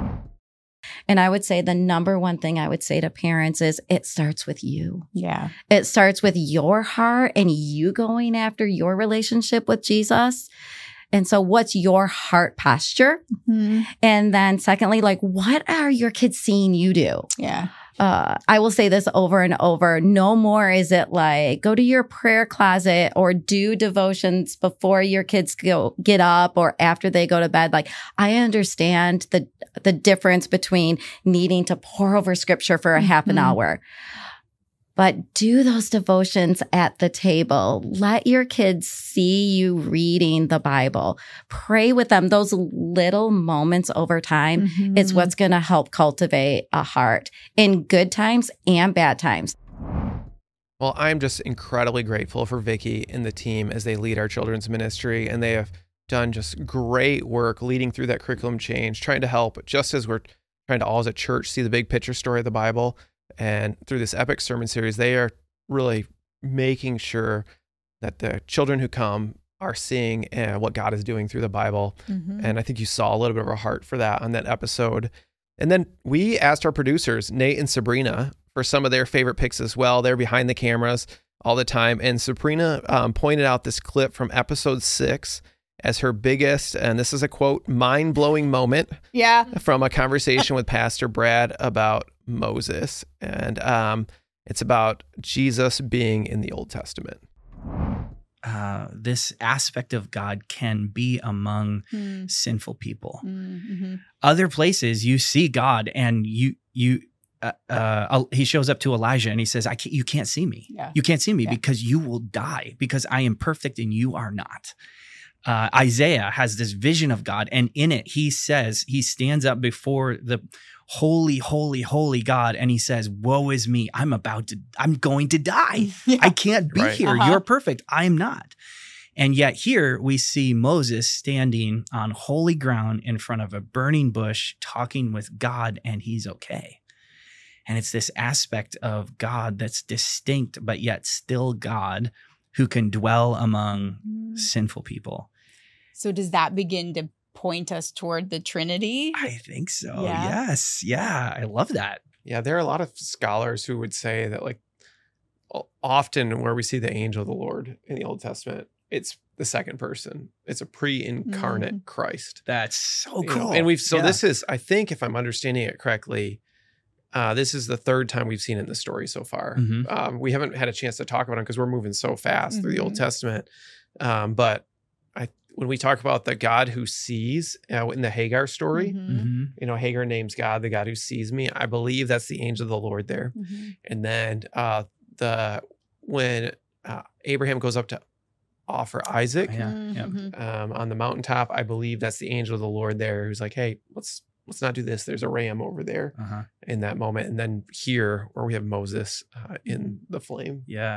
And I would say the number one thing I would say to parents is it starts with you. Yeah. It starts with your heart and you going after your relationship with Jesus. And so what's your heart posture? Mm-hmm. And then secondly, like, what are your kids seeing you do? Yeah. Uh, I will say this over and over. No more is it like go to your prayer closet or do devotions before your kids go get up or after they go to bed. Like, I understand the the difference between needing to pour over scripture for a mm-hmm. half an hour. But do those devotions at the table. Let your kids see you reading the Bible. Pray with them. Those little moments over time mm-hmm. is what's going to help cultivate a heart in good times and bad times. Well, I'm just incredibly grateful for Vicki and the team as they lead our children's ministry. And they have done just great work leading through that curriculum change, trying to help, just as we're trying to all as a church see the big picture story of the Bible. And through this epic sermon series, they are really making sure that the children who come are seeing uh, what God is doing through the Bible. Mm-hmm. And I think you saw a little bit of a heart for that on that episode. And then we asked our producers, Nate and Sabrina, for some of their favorite picks as well. They're behind the cameras all the time. And Sabrina um, pointed out this clip from episode six as her biggest, and this is a quote, mind-blowing moment. Yeah. From a conversation with Pastor Brad about Moses. And um, it's about Jesus being in the Old Testament. Uh, this aspect of God can be among mm. sinful people. Mm-hmm. Other places you see God and you, you, uh, uh, he shows up to Elijah and he says, I can't, you can't see me. Yeah. You can't see me yeah. because you will die because I am perfect and you are not. Uh, Isaiah has this vision of God, and in it, he says, he stands up before the holy, holy, holy God, and he says, woe is me. I'm about to, I'm going to die. Yeah. I can't be Right. here. Uh-huh. You're perfect. I am not. And yet here we see Moses standing on holy ground in front of a burning bush, talking with God, and he's okay. And it's this aspect of God that's distinct, but yet still God who can dwell among mm. sinful people. So does that begin to point us toward the Trinity? I think so. Yeah. Yes. Yeah. I love that. Yeah, there are a lot of scholars who would say that, like, often where we see the angel of the Lord in the Old Testament, it's the second person. It's a pre-incarnate Mm. Christ. That's so You know, cool. and we've, so Yeah. this is, I think if I'm understanding it correctly, uh, this is the third time we've seen it in the story so far. Mhm. Um, we haven't had a chance to talk about it because we're moving so fast through the Old Mhm. Testament. Um, but I, when we talk about the God who sees uh, in the Hagar story, Mhm. Mhm. you know, Hagar names God the God who sees me. I believe that's the angel of the Lord there. Mhm. And then uh, the when uh, Abraham goes up to offer Isaac Yeah. Yeah. Mhm. um, on the mountaintop, I believe that's the angel of the Lord there who's like, hey, let's let's not do this. There's a ram over there Uh-huh. in that moment. And then here where we have Moses uh, in the flame. Yeah.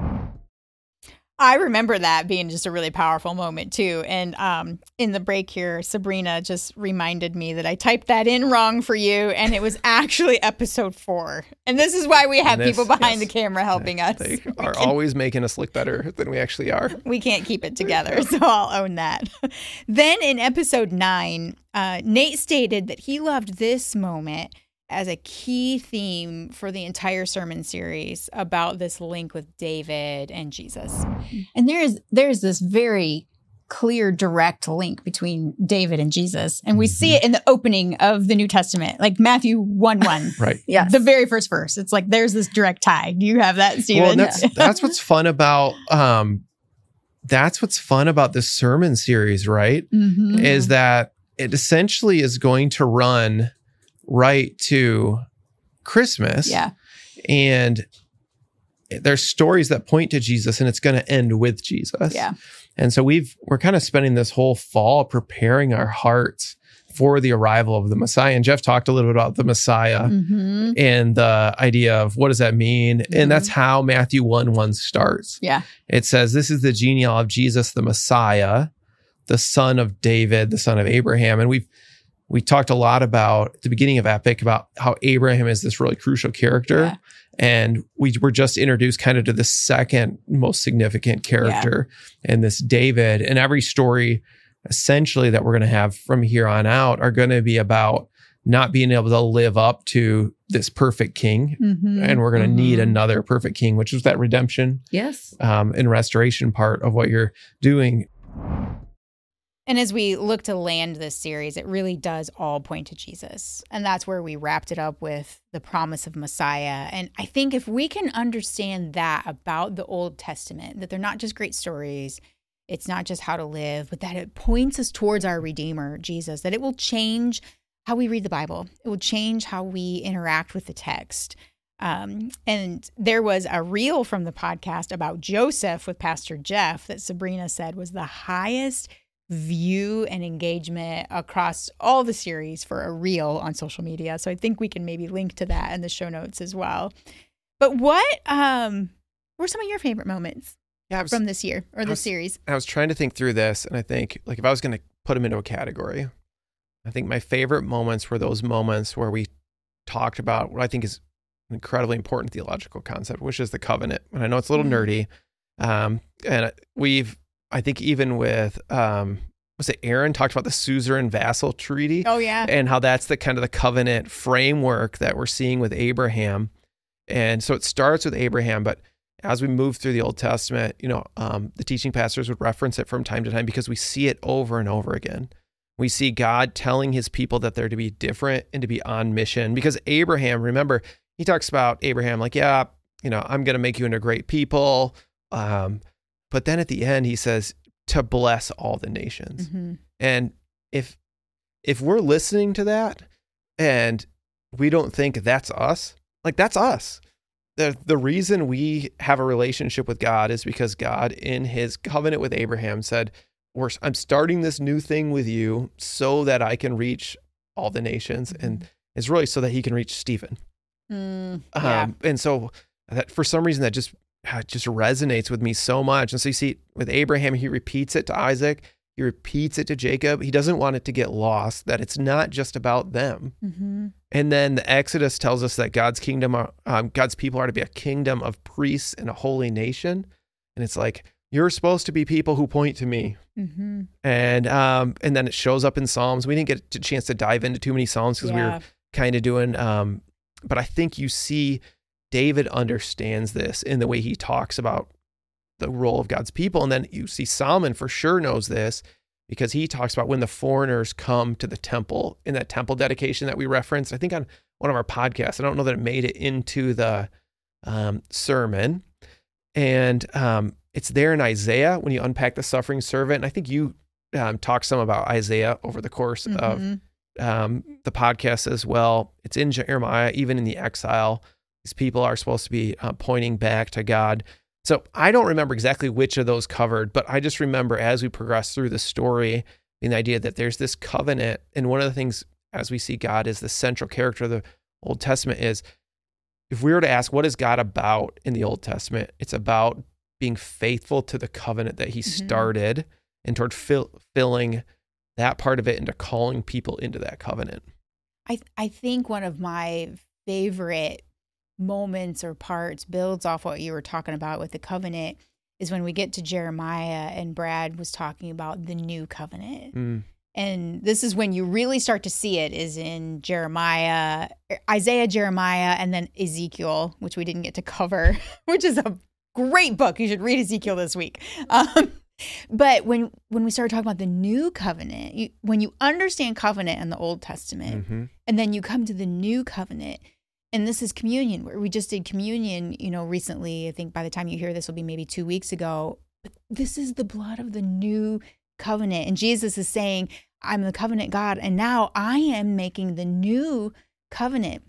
I remember that being just a really powerful moment too. And um, in the break here, Sabrina just reminded me that I typed that in wrong for you, and it was actually episode four. And this is why we have And this- people behind yes. the camera helping us. They We are can- always making us look better than we actually are. we can't keep it together, so I'll own that. Then in episode nine, uh, Nate stated that he loved this moment as a key theme for the entire sermon series about this link with David and Jesus. And there's there's this very clear, direct link between David and Jesus. And we see it in the opening of the New Testament, like Matthew one one. Right. Yes. The very first verse. It's like there's this direct tie. Do you have that, Stephen? Well, and that's that's what's fun about um that's what's fun about this sermon series, right? Mhm. Is that it essentially is going to run right to Christmas. Yeah. And there's stories that point to Jesus, and it's going to end with Jesus. Yeah. And so we've we're kind of spending this whole fall preparing our hearts for the arrival of the Messiah. And Jeff talked a little bit about the Messiah Mhm. and the idea of what does that mean? Mhm. And that's how Matthew one one starts. Yeah. It says, this is the genealogy of Jesus, the Messiah, the son of David, the son of Abraham. And we've we talked a lot about at the beginning of Epic about how Abraham is this really crucial character. Yeah. And we were just introduced kind of to the second most significant character in this David. And every story essentially that we're going to have from here on out are going to be about not being able to live up to this perfect king. Mm-hmm. And we're going to Mhm. need another perfect king, which is that redemption Yes. um, and restoration part of what you're doing. And as we look to land this series, it really does all point to Jesus. And that's where we wrapped it up with the promise of Messiah. And I think if we can understand that about the Old Testament, that they're not just great stories, it's not just how to live, but that it points us towards our Redeemer, Jesus, that it will change how we read the Bible. It will change how we interact with the text. Um, and there was a reel from the podcast about Joseph with Pastor Jeff that Sabrina said was the highest view and engagement across all the series for a reel on social media. So I think we can maybe link to that in the show notes as well. But what um, were some of your favorite moments Yeah, I was, from this year or I this was- series? I was trying to think through this, and I think like if I was going to put them into a category, I think my favorite moments were those moments where we talked about what I think is an incredibly important theological concept, which is the covenant. And I know it's a little nerdy, um, and we've I think even with um, was it Aaron talked about the suzerain vassal treaty, Oh, yeah. and how that's the kind of the covenant framework that we're seeing with Abraham. And so it starts with Abraham, but as we move through the Old Testament, you know, um, the teaching pastors would reference it from time to time because we see it over and over again. We see God telling his people that they're to be different and to be on mission. Because Abraham, remember, he talks about Abraham like, yeah, you know, I'm going to make you into a great people. Um, but then at the end, he says to bless all the nations. Mm-hmm. And if if we're listening to that and we don't think that's us, like that's us. The the reason we have a relationship with God is because God in his covenant with Abraham said, We're, I'm starting this new thing with you so that I can reach all the nations. Mm-hmm. And it's really so that he can reach Stephen. Mm, yeah. Um, and so that for some reason that just uh, just resonates with me so much. And so you see with Abraham, he repeats it to Isaac, he repeats it to Jacob. He doesn't want it to get lost, that it's not just about them. Mm-hmm. And then the Exodus tells us that God's kingdom, are, um, God's people are to be a kingdom of priests and a holy nation. And it's like, you're supposed to be people who point to me. Mm-hmm. And um, and then it shows up in Psalms. We didn't get a chance to dive into too many Psalms because we Yeah. were kind of doing, um, but I think you see David understands this in the way he talks about the role of God's people. And then you see Solomon for sure knows this because he talks about when the foreigners come to the temple in that temple dedication that we referenced, I think on one of our podcasts. I don't know that it made it into the um, sermon. And um, it's there in Isaiah when you unpack the suffering servant. And I think you um, talked some about Isaiah over the course Mm-hmm. of um, the podcast as well. It's in Jeremiah, even in the exile. These people are supposed to be uh, pointing back to God. So I don't remember exactly which of those covered, but I just remember as we progress through the story, the idea that there's this covenant. And one of the things as we see God as the central character of the Old Testament is, if we were to ask, what is God about in the Old Testament? It's about being faithful to the covenant that he Mhm. started and toward fill, filling that part of it into calling people into that covenant. I I think one of my favorite moments or parts builds off what you were talking about with the covenant is when we get to Jeremiah and Brad was talking about the new covenant. Mm. And this is when you really start to see it is in Jeremiah, Isaiah, Jeremiah, and then Ezekiel, which we didn't get to cover, which is a great book. You should read Ezekiel this week. Um, but when when we started talking about the new covenant, you, when you understand covenant in the Old Testament, Mm-hmm. and then you come to the new covenant, and this is communion, where we just did communion, you know, recently. I think by the time you hear this will be maybe two weeks ago. But this is the blood of the new covenant. And Jesus is saying, I'm the covenant God, and now I am making the new covenant.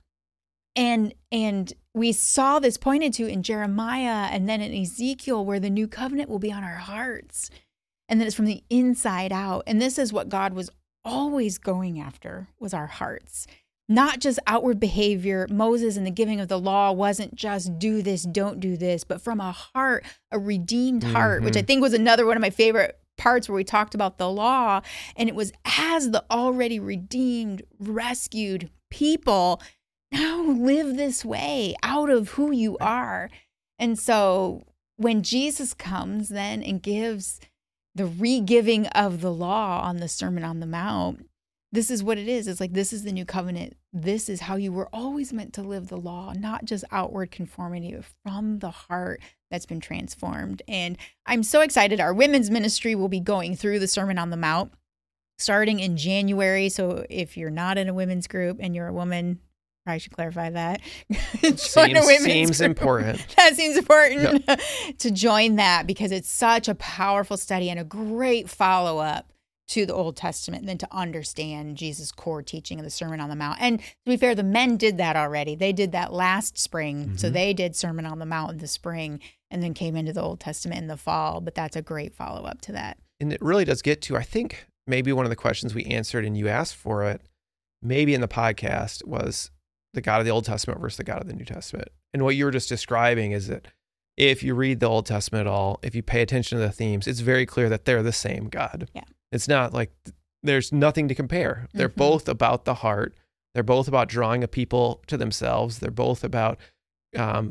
And and we saw this pointed to in Jeremiah and then in Ezekiel, where the new covenant will be on our hearts. And then it's from the inside out. And this is what God was always going after, was our hearts. Not just outward behavior. Moses in the giving of the law wasn't just do this, don't do this, but from a heart, a redeemed heart, Mhm. which I think was another one of my favorite parts where we talked about the law, and it was as the already redeemed, rescued people, now live this way out of who you are. And so when Jesus comes then and gives the re-giving of the law on the Sermon on the Mount, this is what it is. It's like, this is the new covenant. This is how you were always meant to live the law, not just outward conformity, but from the heart that's been transformed. And I'm so excited. Our women's ministry will be going through the Sermon on the Mount starting in January. So if you're not in a women's group and you're a woman, I should clarify that. seems seems group. important. That seems important Yep. to join that, because it's such a powerful study and a great follow-up to the Old Testament, and then to understand Jesus' core teaching of the Sermon on the Mount. And to be fair, the men did that already. They did that last spring. Mm-hmm. So they did Sermon on the Mount in the spring and then came into the Old Testament in the fall. But that's a great follow-up to that. And it really does get to, I think, maybe one of the questions we answered and you asked for it, maybe in the podcast, was the God of the Old Testament versus the God of the New Testament. And what you were just describing is that if you read the Old Testament at all, if you pay attention to the themes, it's very clear that they're the same God. Yeah. It's not like there's nothing to compare. They're Mm-hmm. both about the heart. They're both about drawing a people to themselves. They're both about um,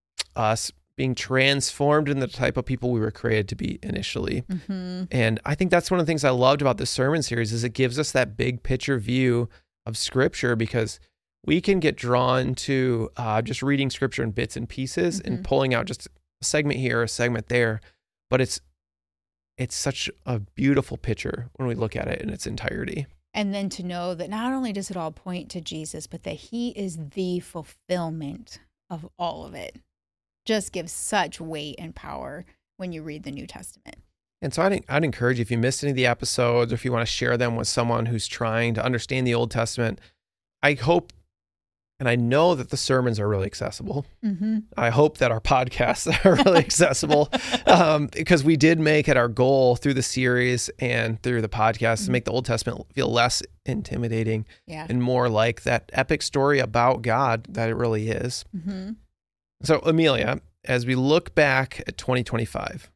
us being transformed in the type of people we were created to be initially. Mm-hmm. And I think that's one of the things I loved about this sermon series is it gives us that big picture view of Scripture, because we can get drawn to uh, just reading Scripture in bits and pieces Mm-hmm. and pulling out just a segment here, a segment there. But it's it's such a beautiful picture when we look at it in its entirety. And then to know that not only does it all point to Jesus, but that he is the fulfillment of all of it, just gives such weight and power when you read the New Testament. And so I'd, I'd encourage you, if you missed any of the episodes, or if you want to share them with someone who's trying to understand the Old Testament, I hope, and I know that the sermons are really accessible. Mm-hmm. I hope that our podcasts are really accessible, um, because we did make it our goal through the series and through the podcast Mm-hmm. to make the Old Testament feel less intimidating Yeah. and more like that epic story about God that it really is. Mm-hmm. So, Amelia, as we look back at twenty twenty-five,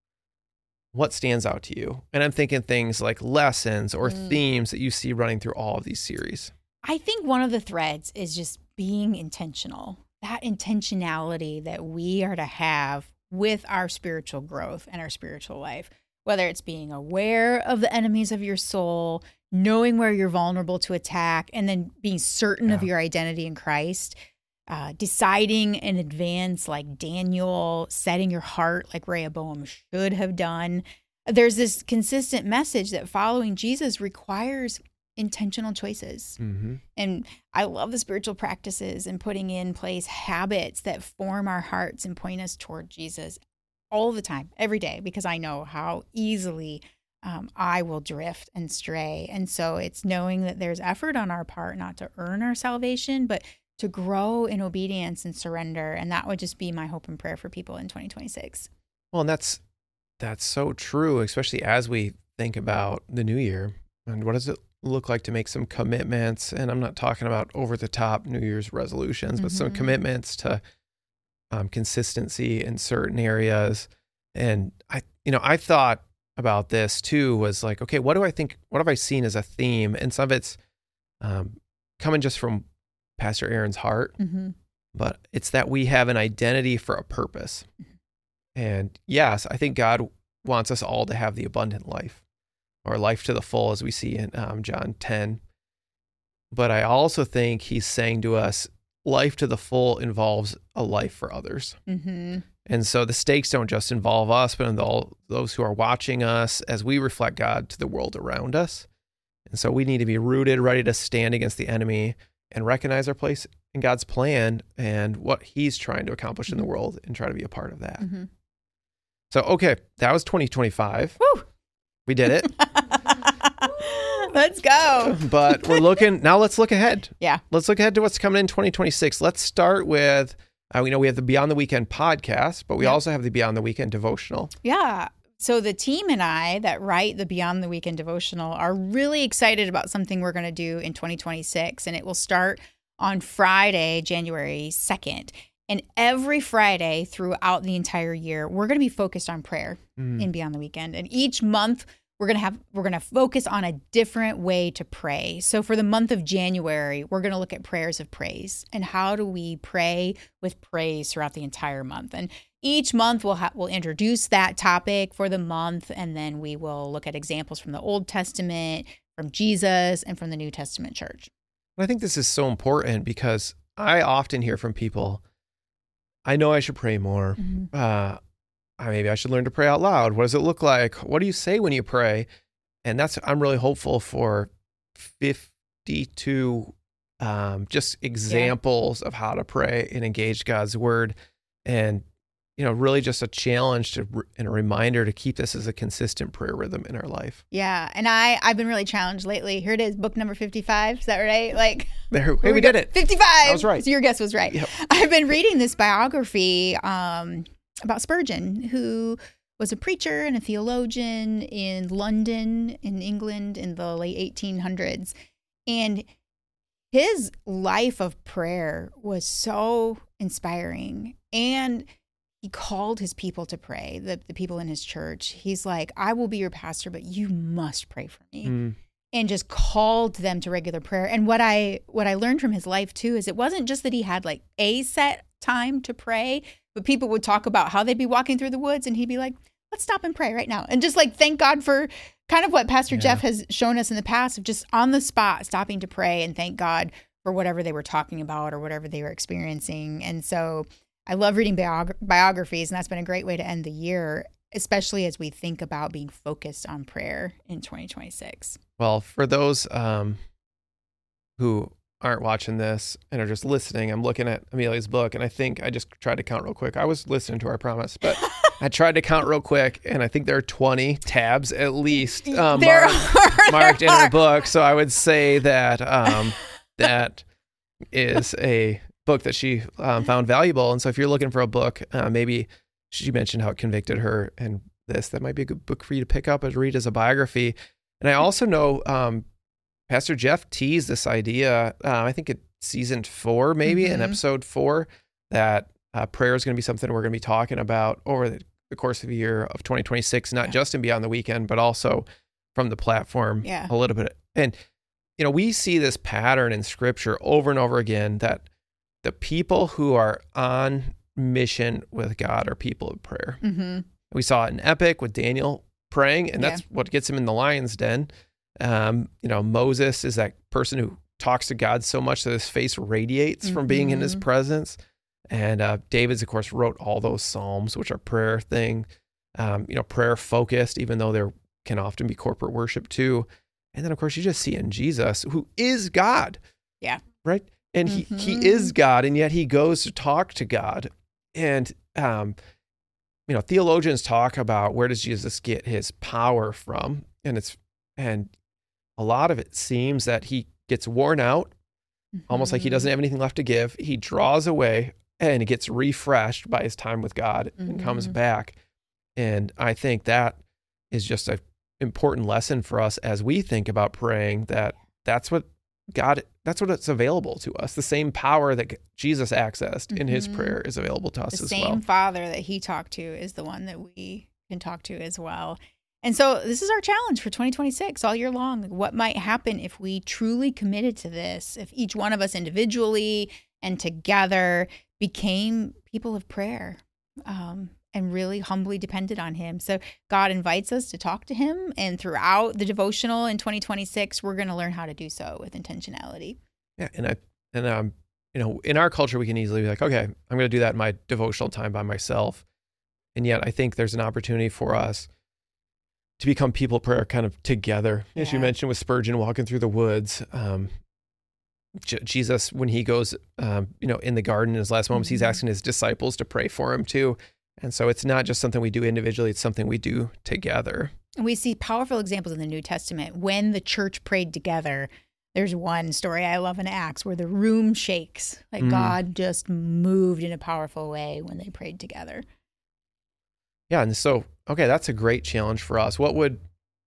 what stands out to you? And I'm thinking things like lessons or Mm. themes that you see running through all of these series. I think one of the threads is just being intentional. That intentionality that we are to have with our spiritual growth and our spiritual life, whether it's being aware of the enemies of your soul, knowing where you're vulnerable to attack, and then being certain of Yeah. your identity in Christ, uh, deciding in advance, like Daniel, setting your heart like Rehoboam should have done. There's this consistent message that following Jesus requires intentional choices. Mm-hmm. And I love the spiritual practices and putting in place habits that form our hearts and point us toward Jesus all the time, every day, because I know how easily um, I will drift and stray. And so it's knowing that there's effort on our part, not to earn our salvation, but to grow in obedience and surrender. And that would just be my hope and prayer for people in twenty twenty-six. Well, and that's that's so true, especially as we think about the new year. And what does it look like to make some commitments? And I'm not talking about over-the-top New Year's resolutions, but some Mhm. commitments to um, consistency in certain areas. And I, you know, I thought about this too, was like, okay, what do I think, what have I seen as a theme? And some of it's um, coming just from Pastor Aaron's heart, Mm-hmm. but it's that we have an identity for a purpose. And yes, I think God wants us all to have the abundant life, or life to the full, as we see in um, John ten. But I also think he's saying to us, life to the full involves a life for others. Mm-hmm. And so the stakes don't just involve us, but in all those who are watching us as we reflect God to the world around us. And so we need to be rooted, ready to stand against the enemy and recognize our place in God's plan and what he's trying to accomplish in the world, and try to be a part of that. Mm-hmm. So, okay, that was twenty twenty-five. Woo! We did it. Let's go. But we're looking, now let's look ahead. Yeah. Let's look ahead to what's coming in twenty twenty-six. Let's start with, uh, we know we have the Beyond the Weekend podcast, but we Yeah. also have the Beyond the Weekend devotional. Yeah. So the team and I that write the Beyond the Weekend devotional are really excited about something we're going to do in twenty twenty-six. And it will start on Friday, January second. And every Friday throughout the entire year, we're going to be focused on prayer Mm. in Beyond the Weekend. And each month, we're going to have we're going to focus on a different way to pray. So for the month of January, we're going to look at prayers of praise and how do we pray with praise throughout the entire month. And each month we'll ha- we'll introduce that topic for the month, and then we will look at examples from the Old Testament, from Jesus, and from the New Testament church. I think this is so important because I often hear from people, I know I should pray more. Mm-hmm. Uh, maybe I should learn to pray out loud. What does it look like? What do you say when you pray? And that's, I'm really hopeful for fifty-two um, just examples yeah. of how to pray and engage God's word. And, you know, really just a challenge to and a reminder to keep this as a consistent prayer rhythm in our life. Yeah. And I, I've been really challenged lately. Here it is, book number fifty-five. Is that right? Like, there, hey, we, we did it. fifty-five. I was right. So your guess was right. Yep. I've been reading this biography um, about Spurgeon, who was a preacher and a theologian in London, in England, in the late eighteen hundreds. And his life of prayer was so inspiring. And he called his people to pray, the, the people in his church. He's like, I will be your pastor, but you must pray for me. Mm. And just called them to regular prayer. And what I what I learned from his life, too, is it wasn't just that he had like a set time to pray, but people would talk about how they'd be walking through the woods and he'd be like, let's stop and pray right now. And just like, thank God for kind of what Pastor yeah. Jeff has shown us in the past of just on the spot, stopping to pray and thank God for whatever they were talking about or whatever they were experiencing. And so I love reading biog- biographies, and that's been a great way to end the year, especially as we think about being focused on prayer in twenty twenty-six. Well, for those um, who aren't watching this and are just listening, I'm looking at Amelia's book, and I think I just tried to count real quick. I was listening to her, I promise, but I tried to count real quick, and I think there are twenty tabs at least um, there marked, are, marked there in her are. book. So I would say that um, that is a book that she um, found valuable. And so if you're looking for a book, uh, maybe she mentioned how it convicted her, and this, that might be a good book for you to pick up and read as a biography. And I also know um, Pastor Jeff teased this idea, uh, I think it's season four, maybe mm-hmm. in episode four, that uh, prayer is going to be something we're going to be talking about over the, the course of the year of twenty twenty-six, not yeah. just in Beyond the Weekend, but also from the platform yeah. a little bit. And, you know, we see this pattern in scripture over and over again that the people who are on mission with God are people of prayer. Mm-hmm. We saw it in Epic with Daniel praying, and that's yeah. what gets him in the lion's den. Um, you know, Moses is that person who talks to God so much that his face radiates mm-hmm. from being in his presence. And uh, David's, of course, wrote all those Psalms, which are prayer thing, um, you know, prayer focused, even though there can often be corporate worship too. And then, of course, you just see in Jesus, who is God. Yeah. Right? And he, mm-hmm. he is God, and yet he goes to talk to God. And, um, you know, theologians talk about where does Jesus get his power from? And it's, and a lot of it seems that he gets worn out, mm-hmm. almost like he doesn't have anything left to give. He draws away and he gets refreshed by his time with God mm-hmm. and comes back. And I think that is just an important lesson for us as we think about praying, that that's what God, that's what it's available to us. The same power that Jesus accessed mm-hmm. in his prayer is available to us the as well. The same Father that he talked to is the one that we can talk to as well. And so this is our challenge for twenty twenty-six all year long. What might happen if we truly committed to this, if each one of us individually and together became people of prayer um, and really humbly depended on him. So God invites us to talk to him, and throughout the devotional in twenty twenty-six, we're going to learn how to do so with intentionality. Yeah, and I and um, you know, in our culture, we can easily be like, okay, I'm going to do that in my devotional time by myself, and yet I think there's an opportunity for us to become people of prayer kind of together. Yeah. As you mentioned with Spurgeon walking through the woods, um, J- Jesus, when he goes, um, you know, in the garden in his last moments, mm-hmm. he's asking his disciples to pray for him too. And so it's not just something we do individually, it's something we do together. And we see powerful examples in the New Testament when the church prayed together. There's one story I love in Acts where the room shakes, like mm. God just moved in a powerful way when they prayed together. Yeah, and so, okay, that's a great challenge for us. What would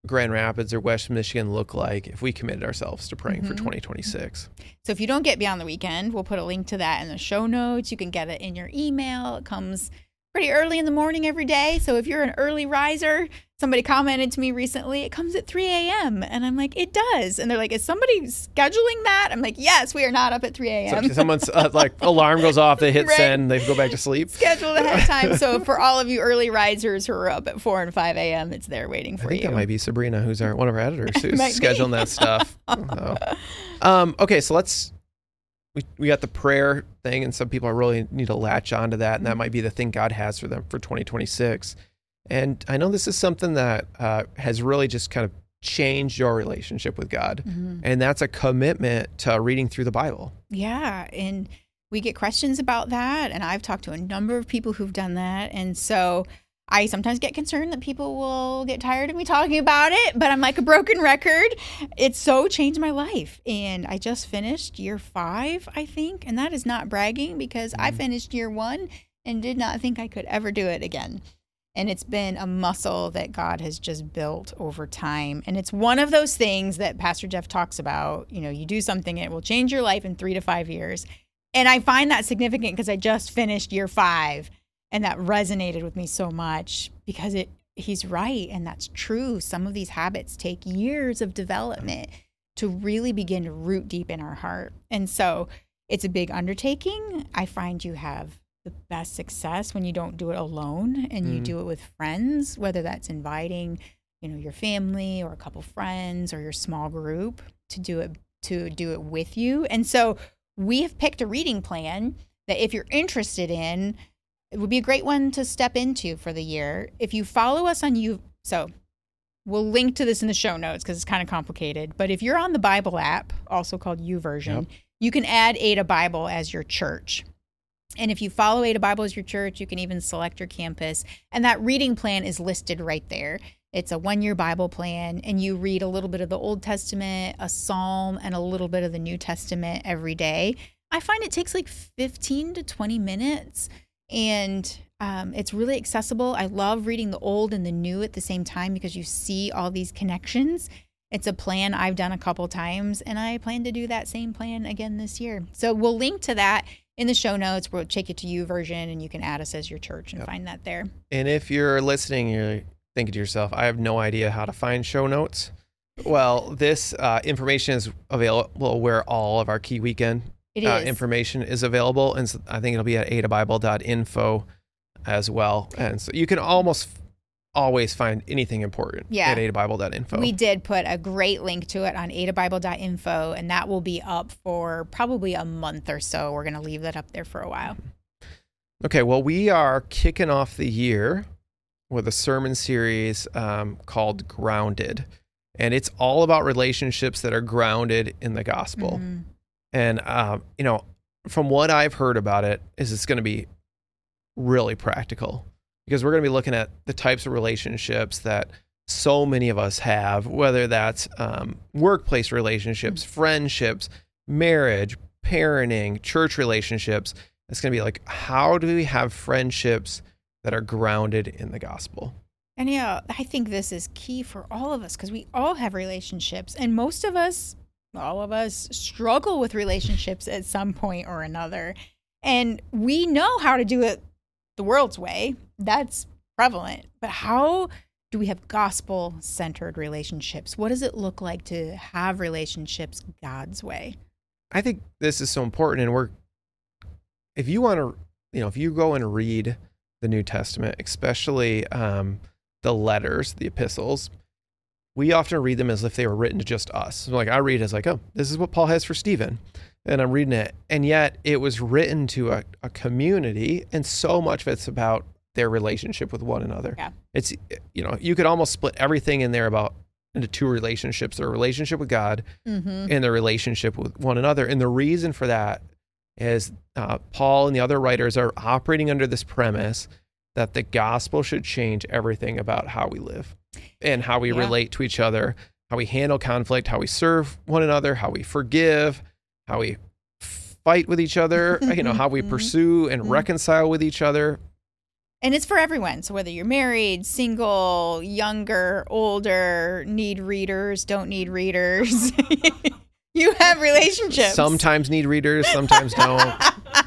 Grand Rapids or West Michigan look like if we committed ourselves to praying Mm-hmm. for twenty twenty-six? So if you don't get Beyond the Weekend, we'll put a link to that in the show notes. You can get it in your email. It comes pretty early in the morning every day. So if you're an early riser, somebody commented to me recently, it comes at three a.m. And I'm like, it does. And they're like, is somebody scheduling that? I'm like, yes, we are not up at three a.m. So someone's uh, like alarm goes off, they hit Right. send, they go back to sleep. Scheduled ahead of time. So for all of you early risers who are up at four and five a.m., it's there waiting for I think you. that might be Sabrina, who's our one of our editors, who's Might be. scheduling that stuff. So, um, okay, so let's we we got the prayer thing, and some people really need to latch onto that, and that might be the thing God has for them for twenty twenty-six. And I know this is something that uh, has really just kind of changed your relationship with God, Mm-hmm. and that's a commitment to reading through the Bible. Yeah. And we get questions about that. And I've talked to a number of people who've done that. And so I sometimes get concerned that people will get tired of me talking about it, but I'm like a broken record. It's so changed my life. And I just finished year five, I think. And that is not bragging because I finished year one and did not think I could ever do it again. And it's been a muscle that God has just built over time. And it's one of those things that Pastor Jeff talks about. You know, you do something, it will change your life in three to five years. And I find that significant because I just finished year five. And that resonated with me so much because it he's right. And that's true. Some of these habits take years of development to really begin to root deep in our heart. And so it's a big undertaking. I find you have the best success when you don't do it alone and you Mhm. do it with friends, whether that's inviting, you know, your family or a couple friends or your small group to do it to do it with you. And so we have picked a reading plan that if you're interested in, it would be a great one to step into for the year. If you follow us on you, so we'll link to this in the show notes because it's kind of complicated. But if you're on the Bible app, also called YouVersion, Yep. you can add Ada Bible as your church. And if you follow Ada Bible as your church, you can even select your campus. And that reading plan is listed right there. It's a one-year Bible plan, and you read a little bit of the Old Testament, a psalm, and a little bit of the New Testament every day. I find it takes like fifteen to twenty minutes, and um, it's really accessible. I love reading the old and the new at the same time because you see all these connections. It's a plan I've done a couple times, and I plan to do that same plan again this year. So we'll link to that in the show notes. We'll take you to YouVersion, and you can add us as your church and Yep. find that there. And if you're listening, you're thinking to yourself, I have no idea how to find show notes. Well, this uh, information is available where all of our Key Weekend It uh, is. information is available. And so I think it'll be at ada bible dot info as well. And so you can almost always find anything important Yeah. at ada bible dot info. We did put a great link to it on ada bible dot info, and that will be up for probably a month or so. We're going to leave that up there for a while. Okay, well, we are kicking off the year with a sermon series um, called Grounded. And it's all about relationships that are grounded in the gospel. Mhm. And, um, you know, from what I've heard about it, is it's going to be really practical because we're going to be looking at the types of relationships that so many of us have, whether that's um, workplace relationships, friendships, marriage, parenting, church relationships. It's going to be like, how do we have friendships that are grounded in the gospel? And yeah, I think this is key for all of us because we all have relationships, and most of us, all of us, struggle with relationships at some point or another. And we know how to do it the world's way. That's prevalent. But how do we have gospel-centered relationships? What does it look like to have relationships God's way? I think this is so important. And we're, if you want to, you know, if you go and read the New Testament, especially um, the letters, the epistles, we often read them as if they were written to just us. So like I read it as like, oh, this is what Paul has for Stephen. And I'm reading it. And yet it was written to a, a community. And so much of it's about their relationship with one another. Yeah. It's, you know, you could almost split everything in there about into two relationships, their relationship with God Mm-hmm. and their relationship with one another. And the reason for that is uh, Paul and the other writers are operating under this premise that the gospel should change everything about how we live and how we Yeah. relate to each other, how we handle conflict, how we serve one another, how we forgive, how we fight with each other, you know, how we pursue and Mhm. reconcile with each other. And it's for everyone. So whether you're married, single, younger, older, need readers, don't need readers, you have relationships. Sometimes need readers, sometimes don't.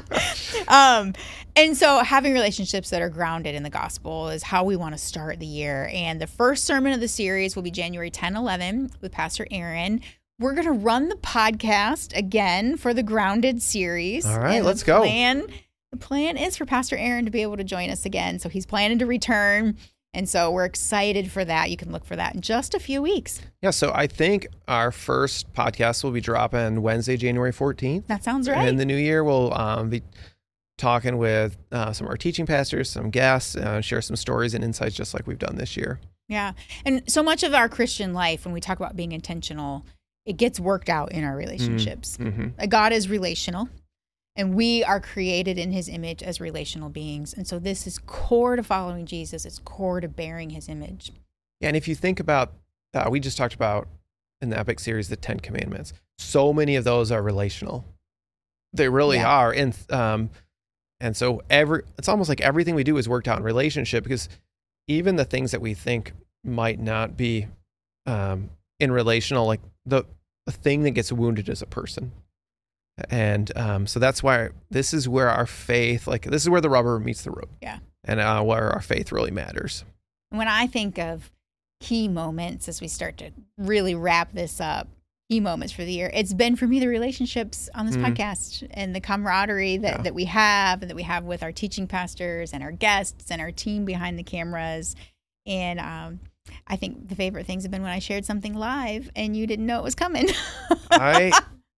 um, and so having relationships that are grounded in the gospel is how we want to start the year. And the first sermon of the series will be January tenth, eleventh with Pastor Aaron. We're going to run the podcast again for the Grounded series. All right, and let's the go. Plan, the plan is for Pastor Aaron to be able to join us again. So he's planning to return. And so we're excited for that. You can look for that in just a few weeks. Yeah, so I think our first podcast will be dropping Wednesday, January fourteenth. That sounds right. And in the new year, we'll um, be talking with uh, some of our teaching pastors, some guests, uh, share some stories and insights just like we've done this year. Yeah. And so much of our Christian life, when we talk about being intentional, it gets worked out in our relationships. Mm-hmm. God is relational, and we are created in his image as relational beings. And so this is core to following Jesus. It's core to bearing his image. Yeah, and if you think about, uh, we just talked about in the Epic series, the Ten Commandments. So many of those are relational. They really Yeah. are. And um, and so every it's almost like everything we do is worked out in relationship, because even the things that we think might not be um, in relational, like the, the thing that gets wounded is a person. And um, so that's why this is where our faith, like this is where the rubber meets the road. Yeah. And uh, where our faith really matters. When I think of key moments as we start to really wrap this up, key moments for the year, it's been for me the relationships on this Mm. podcast and the camaraderie that, Yeah. that we have and that we have with our teaching pastors and our guests and our team behind the cameras. And um, I think the favorite things have been when I shared something live and you didn't know it was coming. I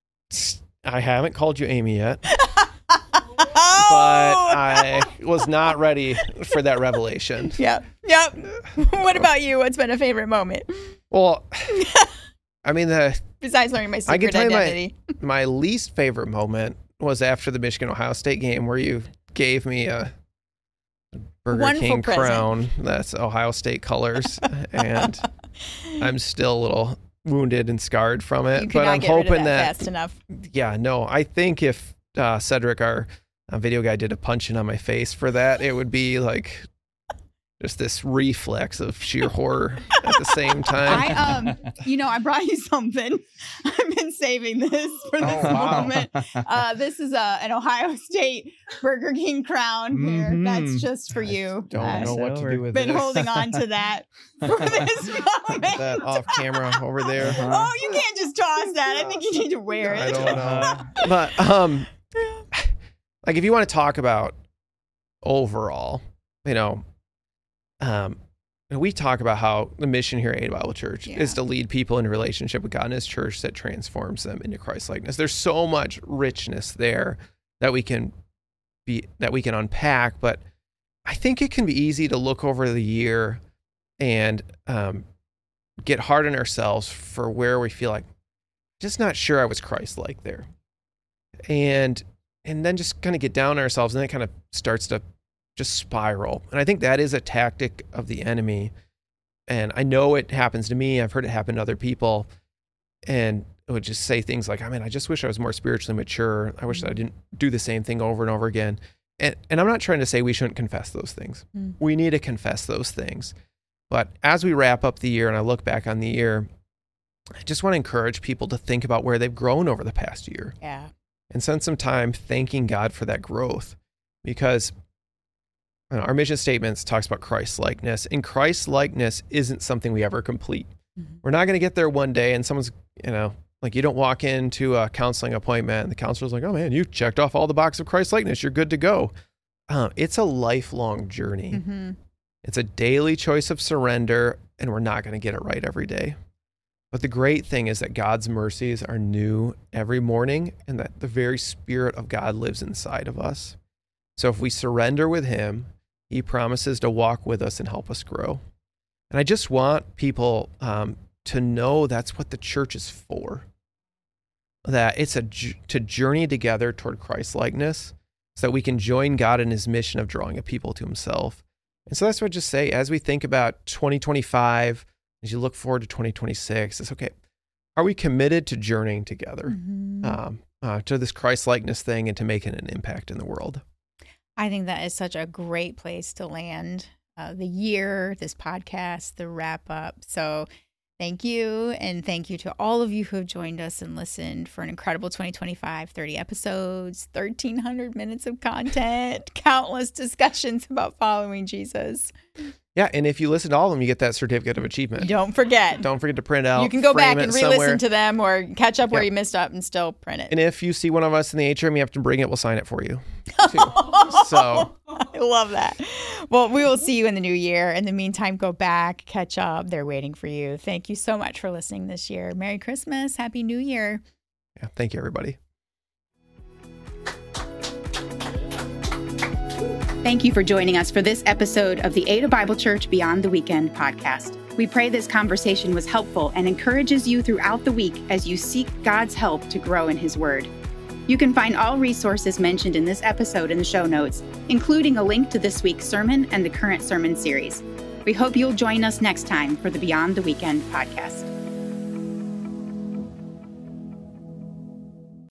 I haven't called you Amy yet, Oh! but I was not ready for that revelation. Yep. Yep. What about you? What's been a favorite moment Well, I mean, the besides learning my I can secret tell you my- identity? my least favorite moment was after the Michigan Ohio State game, where you gave me a Burger Wonderful King present. crown that's Ohio State colors, and I'm still a little wounded and scarred from it. You could But not I'm get rid of hoping that, that, fast enough. yeah, no, I think if uh, Cedric, our uh, video guy, did a punch in on my face for that, it would be like just this reflex of sheer horror at the same time. I um, you know, I brought you something. I've been saving this for this Oh, wow. moment. Uh, this is a an Ohio State Burger King crown here. Mhm. That's just for you. Don't I've know what to do with been this. holding on to that for this moment. That off camera over there. Oh, you can't just toss that. I think you need to wear it. I don't know. But um, like if you want to talk about overall, you know, um, and we talk about how the mission here at Ada Bible Church Yeah. is to lead people in a relationship with God and his church that transforms them into Christ-likeness. There's so much richness there that we can be, that we can unpack, but I think it can be easy to look over the year and um, get hard on ourselves for where we feel like, just not sure I was Christ-like there. And and then just kind of get down on ourselves, and then it kind of starts to just spiral. And I think that is a tactic of the enemy. And I know it happens to me. I've heard it happen to other people. And it would just say things like, I mean, I just wish I was more spiritually mature. I wish that I didn't do the same thing over and over again. And and I'm not trying to say we shouldn't confess those things. Mm. We need to confess those things. But as we wrap up the year and I look back on the year, I just want to encourage people to think about where they've grown over the past year Yeah. and spend some time thanking God for that growth. Because you know, our mission statements talks about Christ-likeness, and Christ-likeness isn't something we ever complete. Mhm. We're not going to get there one day and someone's, you know, like you don't walk into a counseling appointment and the counselor's like, oh man, you checked off all the boxes of Christ-likeness. You're good to go. Uh, it's a lifelong journey. Mm-hmm. It's a daily choice of surrender, and we're not going to get it right every day. But the great thing is that God's mercies are new every morning, and that the very Spirit of God lives inside of us. So if we surrender with him, he promises to walk with us and help us grow. And I just want people um, to know that's what the church is for. That it's a to journey together toward Christ-likeness so that we can join God in his mission of drawing a people to himself. And so that's what I just say, as we think about twenty twenty-five, as you look forward to twenty twenty-six, it's okay. Are we committed to journeying together Mm-hmm. um, uh, to this Christ-likeness thing and to making an impact in the world? I think that is such a great place to land uh, the year, this podcast, the wrap up. So thank you. And thank you to all of you who have joined us and listened for an incredible twenty twenty-five, thirty episodes, thirteen hundred minutes of content, countless discussions about following Jesus. Yeah, and if you listen to all of them, you get that certificate of achievement. Don't forget. Don't forget to print out. You can go back and re-listen somewhere. to them or catch up where Yeah. you missed up and still print it. And if you see one of us in the atrium, you have to bring it. We'll sign it for you. Too. So I love that. Well, we will see you in the new year. In the meantime, go back, catch up. They're waiting for you. Thank you so much for listening this year. Merry Christmas. Happy New Year. yeah, thank you, everybody. Thank you for joining us for this episode of the Ada Bible Church Beyond the Weekend podcast. We pray this conversation was helpful and encourages you throughout the week as you seek God's help to grow in His Word. You can find all resources mentioned in this episode in the show notes, including a link to this week's sermon and the current sermon series. We hope you'll join us next time for the Beyond the Weekend podcast.